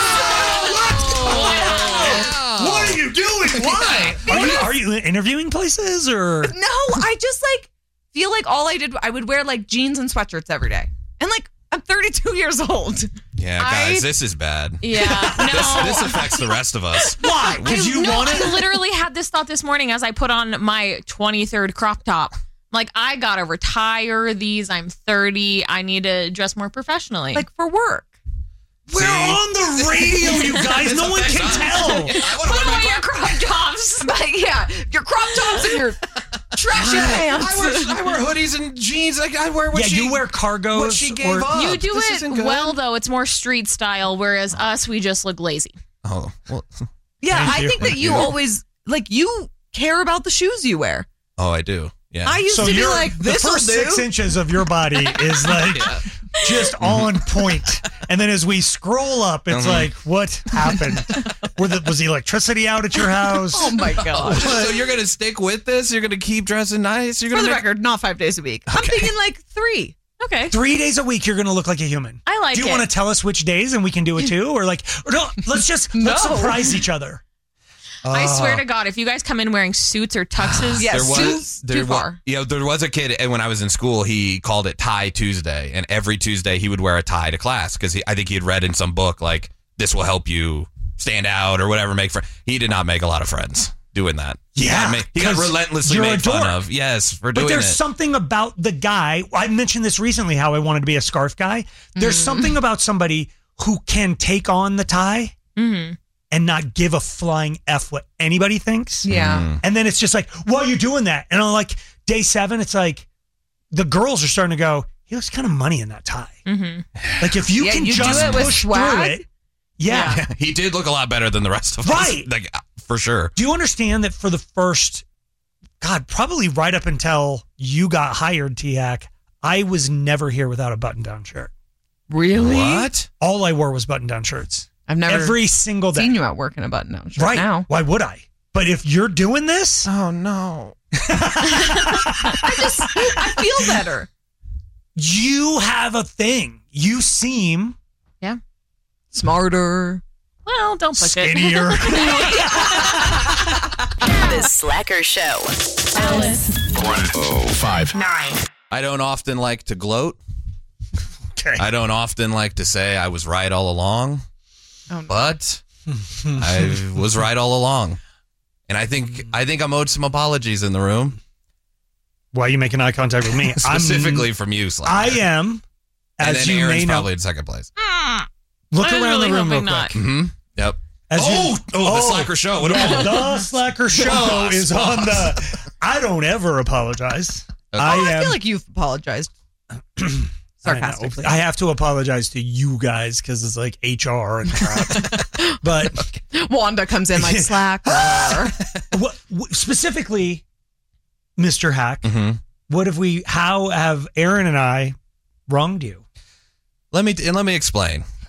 What are you doing? Why? Are you, are you interviewing places or? No, I just like feel like all I did, I would wear like jeans and sweatshirts every day. And like, I'm thirty-two years old. Yeah, guys, I- this is bad. Yeah, no. This, this affects the rest of us. Why? Because you no, want it? I literally had this thought this morning as I put on my twenty-third crop top. Like, I gotta retire these. I'm thirty. I need to dress more professionally. Like for work. We're on the radio, you guys. No one can tell. put on your crop tops. But yeah, your crop tops and your trashy pants. I wear, I wear hoodies and jeans. Like I wear what Yeah, she, you wear cargos. what she gave or- up. You do This it isn't good. well, though. It's more street style, whereas us, we just look lazy. Oh, well, Yeah, Thank I you. think that Thank you you. always, like, you care about the shoes you wear. oh, I do. Yeah. I used So to be you're like, the this will first do. six inches of your body is like Yeah. just on point, and then as we scroll up, it's Mhm. like, what happened? Were the, was the electricity out at your house? Oh my God. so you're gonna stick with this? You're gonna keep dressing nice? You're For gonna the make- record, not five days a week. I'm Okay. thinking like three. Okay. Three days a week, you're going to look like a human. I like Do you it. want to tell us which days, and we can do it too, or like, or no? Let's just let's No. surprise each other. I Uh, swear to God, if you guys come in wearing suits or tuxes, Yeah, There was suits, there too wa- far. Yeah, there was a kid and when I was in school. He called it Tie Tuesday, and every Tuesday he would wear a tie to class because I think he had read in some book like this will help you stand out or whatever. Make friends. He did not make a lot of friends doing that. He Yeah, got, ma- he got 'cause relentlessly you're a made fun dork. of. Yes, for But doing there's it. something about the guy. I mentioned this recently how I wanted to be a scarf guy. There's Mm-hmm. something about somebody who can take on the tie Mhm. and not give a flying F what anybody thinks. Yeah. Mm. And then it's just like, why are you doing that? And on like day seven, it's like the girls are starting to go, he looks kind of money in that tie. Mhm. Like if you Yeah, can you do just it with push through swag. it. Yeah. Yeah, he did look a lot better than the rest of Right. us. Like for sure. Do you understand that for the first, God, probably right up until you got hired, T-Hack, I was never here without a button-down shirt. Really? What? All I wore was button-down shirts. I've never Every single day. seen you at work in a button-down shirt Right. now. Why would I? But if you're doing this, Oh no. I just, I feel better. you have a thing. You seem Yeah. Smarter. Well, don't push skinnier. The Slacker Show. Alice. one oh five. Nine. I don't often like to gloat. Okay. I don't often like to say I was right all along, Oh, no. but I was right all along. And I think I think I'm owed some apologies in the room, Why are you making eye contact with me? specifically I'm, from you, Slacker. I am, and as then you Aaron's may know. probably in second place. it. Look I'm around really the room real hoping not. quick. Mm-hmm. Yep. As oh, you- oh, the Slacker Show. What Yeah, about the Slacker Show Boss, is boss. on the. I don't ever apologize. Okay. I Oh, I am. feel like you've apologized. I know. Sarcastically. I have to apologize to you guys because it's like H R and crap. But Wanda comes in like Slacker. what, what- specifically, Mister Hack, Mhm. what have we? How have Aaron and I wronged you? Let me and let me explain.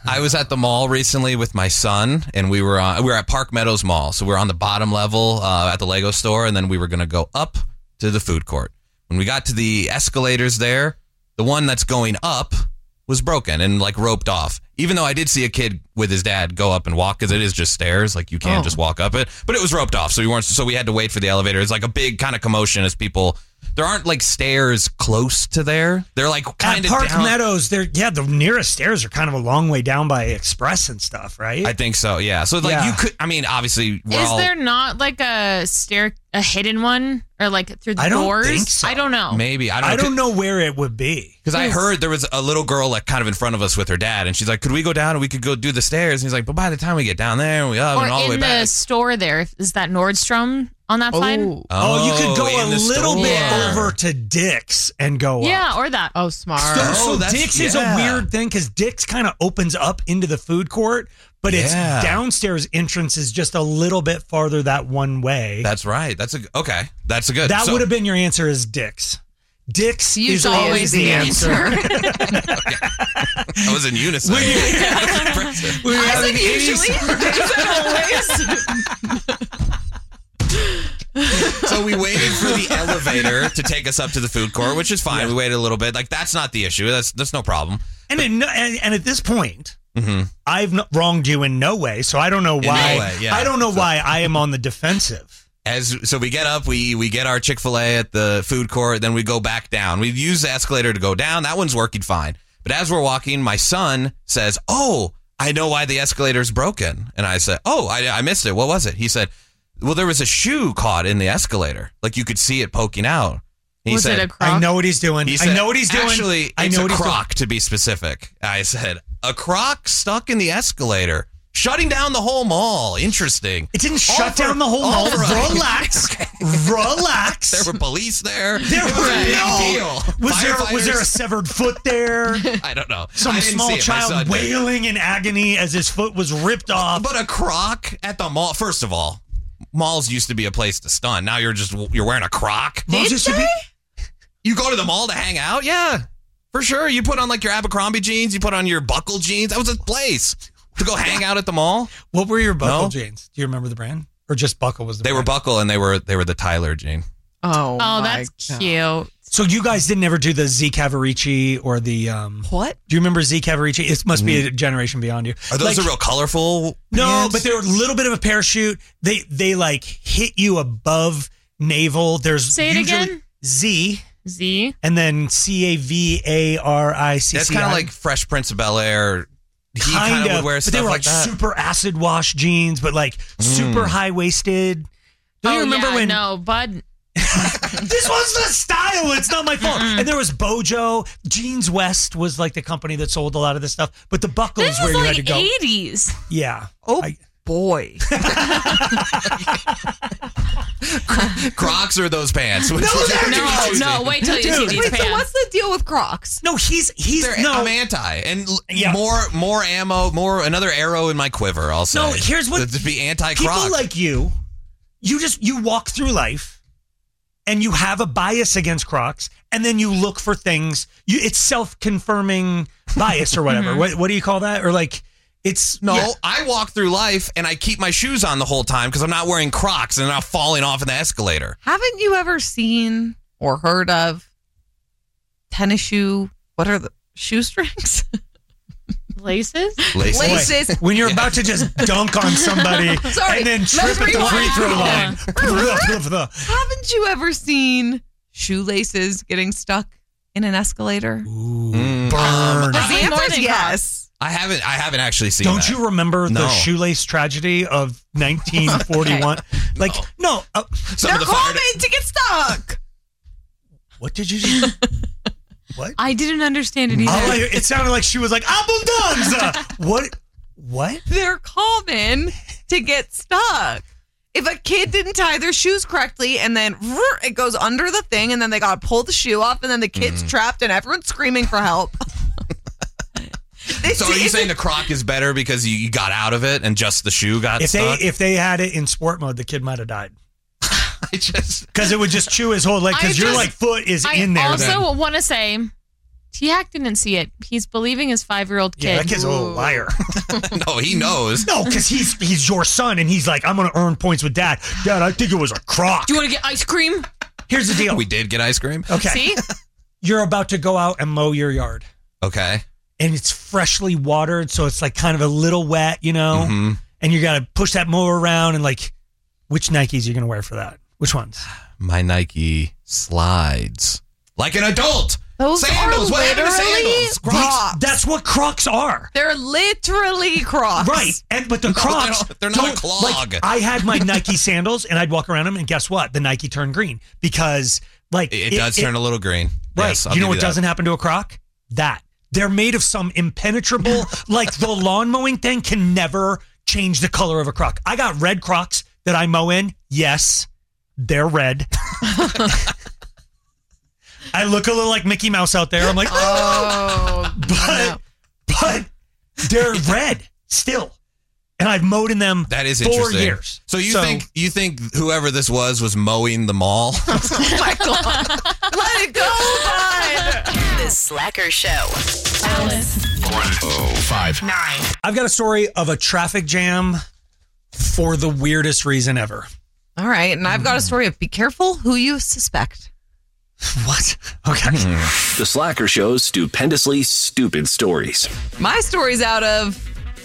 I was at the mall recently with my son, and we were on, we were at Park Meadows Mall. So we were on the bottom level uh, at the Lego store, and then we were going to go up to the food court. When we got to the escalators there, the one that's going up was broken and like roped off. Even though I did see a kid with his dad go up and walk, because it is just stairs, like you can't Oh. just walk up it. But it was roped off, so we weren't. So we had to wait for the elevator. It's like a big kind of commotion as people. There aren't like stairs close to there. They're like kind At of Park down. Meadows, they're yeah, the nearest stairs are kind of a long way down by Express and stuff, right? I think so. Yeah. So like Yeah. you could. I mean, obviously, we're Is all. there not like a stair, a hidden one, or like through the I don't doors? think so. I don't know. Maybe I don't. I know. don't know where it would be. Because I heard there was a little girl like kind of in front of us with her dad, and she's like, "Could we go down and we could go do the stairs?" And he's like, "But by the time we get down there, and we up Or and all the way in the back." store there. Is that Nordstrom on that side? Oh, you could go in a the little store. bit over to Dick's and go up. Yeah, or that. Oh, smart. So, so Oh, that's- Dick's is a yeah. weird thing because Dick's kind of opens up into the food court, but its Yeah. downstairs entrance is just a little bit farther that one way. That's right. That's a okay. That's a good. that so- would have been your answer is Dick's. Dick's is Usually always is the the answer. I was in unison. When you- That's impressive. We were I having said usually. So we waited for the elevator to take us up to the food court, which is fine. We waited a little bit. Like that's not the issue. That's that's no problem. And, in, no- and and at this point, Mm-hmm. I've not wronged you in no way, so I don't know no why. way, yeah. I don't know So- why I am on the defensive. As so we get up, we we get our Chick-fil-A at the food court, then we go back down. We use the escalator to go down. That one's working fine. But as we're walking, my son says, "Oh, I know why the escalator's broken." And I said, "Oh, I, I missed it. What was it?" He said, "Well, there was a shoe caught in the escalator. Like you could see it poking out." He Was said, it a croc? I know what he's doing. He I said, know what he's doing. Actually, I it's know a what he's doing. croc to be specific. I said, "A croc stuck in the escalator, shutting down the whole mall. Interesting." It didn't All shut for- down the whole all mall. for a- Relax. Relax. There were police there. There it were was a big no. deal. Was there was there a Firefighters- severed foot there? I don't know. Some I didn't small see it. My son child did. wailing in agony as his foot was ripped off. But a croc at the mall. First of all, malls used to be a place to stun. Now you're just you're wearing a croc. Malls used to be- You go to the mall to hang out? Yeah, for sure. You put on like your Abercrombie jeans. You put on your buckle jeans. That was a place to go hang out at the mall. What were your buckle No? jeans? Do you remember the brand? Or just buckle was the They were brand? buckle and they were they were the Tyler jean. Oh, Oh, my that's God. cute. So you guys didn't ever do the Z Cavarici or the um What? do you remember Z Cavarici? It must be a generation beyond you. Are those Like- a real colorful? No, pants? but they're a little bit of a parachute. They they like hit you above navel. There's Say it usually again. Z Z. and then C A V A R I C C. That's kind of like Fresh Prince of Bel Air. He kind kind of would wear but stuff they were like like, that. super acid wash jeans, but like super high waisted. Do you oh, remember yeah, when No, Bud. this was the style? It's not my fault. And there was Bojo. Jeans West was like the company that sold a lot of this stuff, but the buckle This is where is you like had to go. eighties. Yeah. Oh I- boy. Crocs or those pants? Which No, one they're- would you be No, choosing? no, wait till you see Dude, these Wait, so pants. what's the deal with Crocs? No, he's he's They're- no. I'm anti, and l- Yeah. more more ammo, more another arrow in my quiver. I'll say. No, here's what- to be anti People Croc. like you, you just you walk through life and you have a bias against Crocs, and then you look for things. You it's self-confirming bias or whatever. Mhm. What what do you call that? Or like it's No, yeah. I walk through life and I keep my shoes on the whole time because I'm not wearing Crocs and I'm not falling off in the escalator. Haven't you ever seen or heard of tennis shoe? What are the shoestrings? Laces? Laces. Laces. When you're about to just dunk on somebody Sorry, and then let's trip at the free rewind. throw line. Haven't you ever seen shoelaces getting stuck in an escalator? Mm. Burn. The Probably more answer is than yes. I haven't. I haven't actually seen. Don't that. you remember No. the shoelace tragedy of nineteen forty-one? Like, no. Uh, Some They're of the fire. coming to get stuck. what did you just? What? I didn't understand it either. All I- it sounded like she was like, Abundanza. What? What? They're common to get stuck. If a kid didn't tie their shoes correctly and then rrr, it goes under the thing and then they got to pull the shoe off and then the kid's Mm. trapped and everyone's screaming for help. So are you saying the Croc is better because you, you got out of it and just the shoe got If they stuck? if they had it in sport mode, the kid might have died I just because it would just chew his whole leg. I Because your just- like foot is I in there. also then. want to say T-Hack didn't see it. He's believing his five-year-old kid. Yeah, that kid's a little liar. No, he knows. No, because he's he's your son, and he's like, I'm going to earn points with Dad. Dad, I think it was a crock. Do you want to get ice cream? Here's the deal. We did get ice cream. Okay. See? You're about to go out and mow your yard. Okay. And it's freshly watered, so it's like kind of a little wet, you know? Mm-hmm. And you got to push that mower around, and like, which Nikes are you going to wear for that? Which ones? My Nike slides. Like an adult. Those Sandals. are What happened to literally sandals? Crocs. That's what Crocs are. They're literally Crocs. Right. And but the No, Crocs, they're not- they're not a don't- clog. Like, I had my Nike sandals, and I'd walk around them, and guess what? The Nike turned green because, like, It, it does turn a little green. Right. Yes, I'll you know give what you that. doesn't happen to a Croc? That they're made of some impenetrable, like the lawn mowing thing can never change the color of a Croc. I got red Crocs that I mow in. Yes, they're red. I look a little like Mickey Mouse out there. I'm like, oh, but but they're red still, and I've mowed in them. That is four interesting. years. So you think you think whoever this was was mowing the mall? Oh my God. Let it go, bud. The Slacker Show. Alice. one oh five. Nine. I've got a story of a traffic jam for the weirdest reason ever. All right, and I've got a story of be careful who you suspect. What? Okay. The Slacker Show's stupendously stupid stories. My story's out of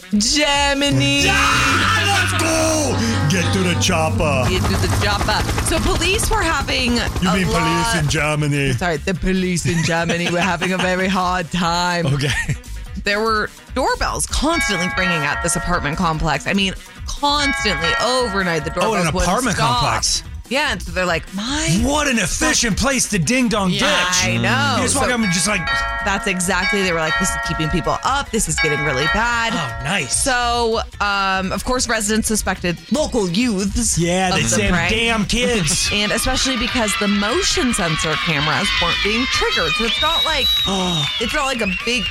Germany. Let's go! Get to the chopper. Get to the chopper. So police were having You a mean lot- police in Germany? Sorry, the police in Germany were having a very hard time. Okay. There were doorbells constantly ringing at this apartment complex. I mean, constantly, overnight, the doorbells Oh, an wouldn't apartment stop. complex. Yeah, and so they're like, my... What an efficient place to ding dong ditch. I know. You just walk So- up and just like, That's exactly. They were like, this is keeping people up. This is getting really bad. oh, nice. So, um, of course, residents suspected local youths. Yeah, they of the said prank. damn kids. And especially because the motion sensor cameras weren't being triggered. So it's not like Oh. it's not like a big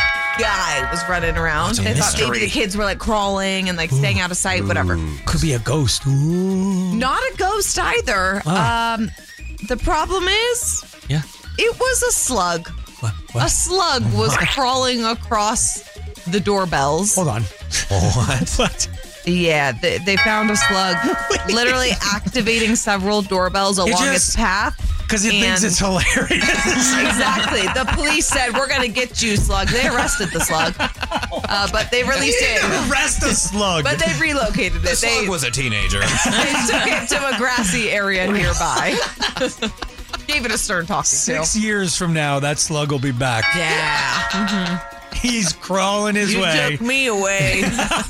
guy was running around. It's a They thought maybe mystery. the kids were like crawling and like staying out of sight, whatever. Could be a ghost. Ooh. Not a ghost either. Ah. Um, the problem is, Yeah. it was a slug. What? What? A slug was crawling across the doorbells. Hold on. What? What? Yeah, they, they found a slug literally activating several doorbells along just- its path. Because it thinks And- it's hilarious. Exactly. The police said, we're going to get you, slug. They arrested the slug, uh, but they released it. Arrest a slug. But they relocated it. The They, slug was a teenager. they took it to a grassy area nearby. Gave it a stern talking Six to. years from now, that slug will be back. Yeah. Mm-hmm. He's crawling his You way. took me away.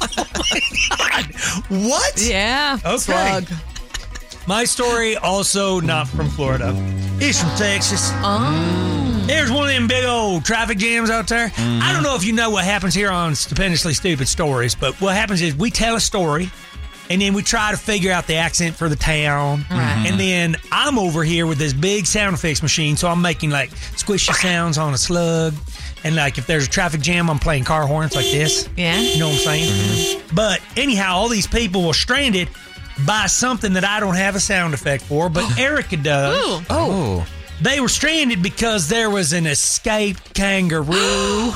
What? Yeah. Okay. Slug. My story, also not from Florida. It's from Texas. Oh. There's one of them big old traffic jams out there. Mm-hmm. I don't know if you know what happens here on Stupendously Stupid Stories, but what happens is we tell a story, and then we try to figure out the accent for the town. Right. And then I'm over here with this big sound effects machine, so I'm making like squishy sounds on a slug. And like if there's a traffic jam, I'm playing car horns like this. Yeah. You know what I'm saying? Mm-hmm. But anyhow, all these people were stranded by something that I don't have a sound effect for, but Erica does. Ooh. Oh. They were stranded because there was an escaped kangaroo.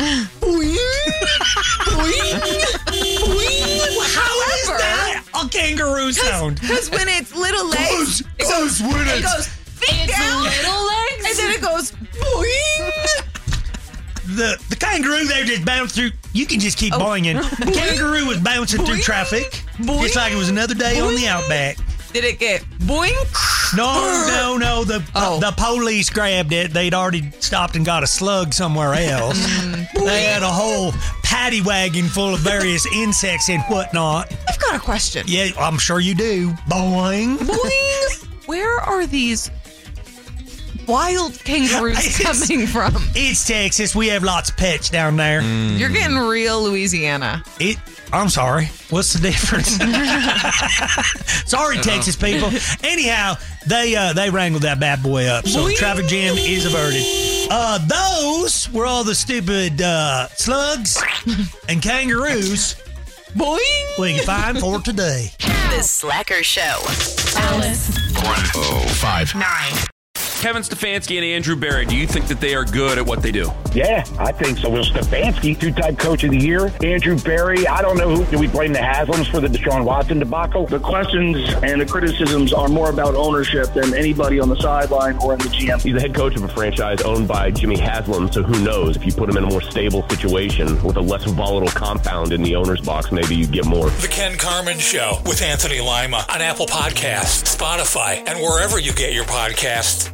How is that a kangaroo sound? Because when it's little legs, it Close goes, when it it's- goes feet It's down, little legs? and then it goes boing. The the kangaroo there just bounced through. You can just keep Oh. boinging. The kangaroo was bouncing through Boing. traffic, Boing. just like it was another day on the Boing. outback. Did it get boing? No, no, no. The Oh. the police grabbed it. They'd already stopped and got a slug somewhere else. They had a whole paddy wagon full of various insects and whatnot. I've got a question. Yeah, I'm sure you do. Boing. Boing. Where are these wild kangaroos It's- coming from? It's Texas. We have lots of pets down there. You're getting real Louisiana. It. I'm sorry. What's the difference? Sorry, Texas people. Anyhow, they uh, they wrangled that bad boy up, so Boing. traffic jam is averted. Uh, those were all the stupid uh, slugs and kangaroos Boing. we can find for today. The Slacker Show. Alice. one oh five. Nine. Kevin Stefanski and Andrew Berry, do you think that they are good at what they do? Yeah, I think so. Will Stefanski, two-time coach of the year. Andrew Berry, I don't know who. Do we blame the Haslams for the Deshaun Watson debacle? The questions and the criticisms are more about ownership than anybody on the sideline or in the G M. He's the head coach of a franchise owned by Jimmy Haslam, so who knows? If you put him in a more stable situation with a less volatile compound in the owner's box, maybe you get more. The Ken Carman Show with Anthony Lima on Apple Podcasts, Spotify, and wherever you get your podcasts.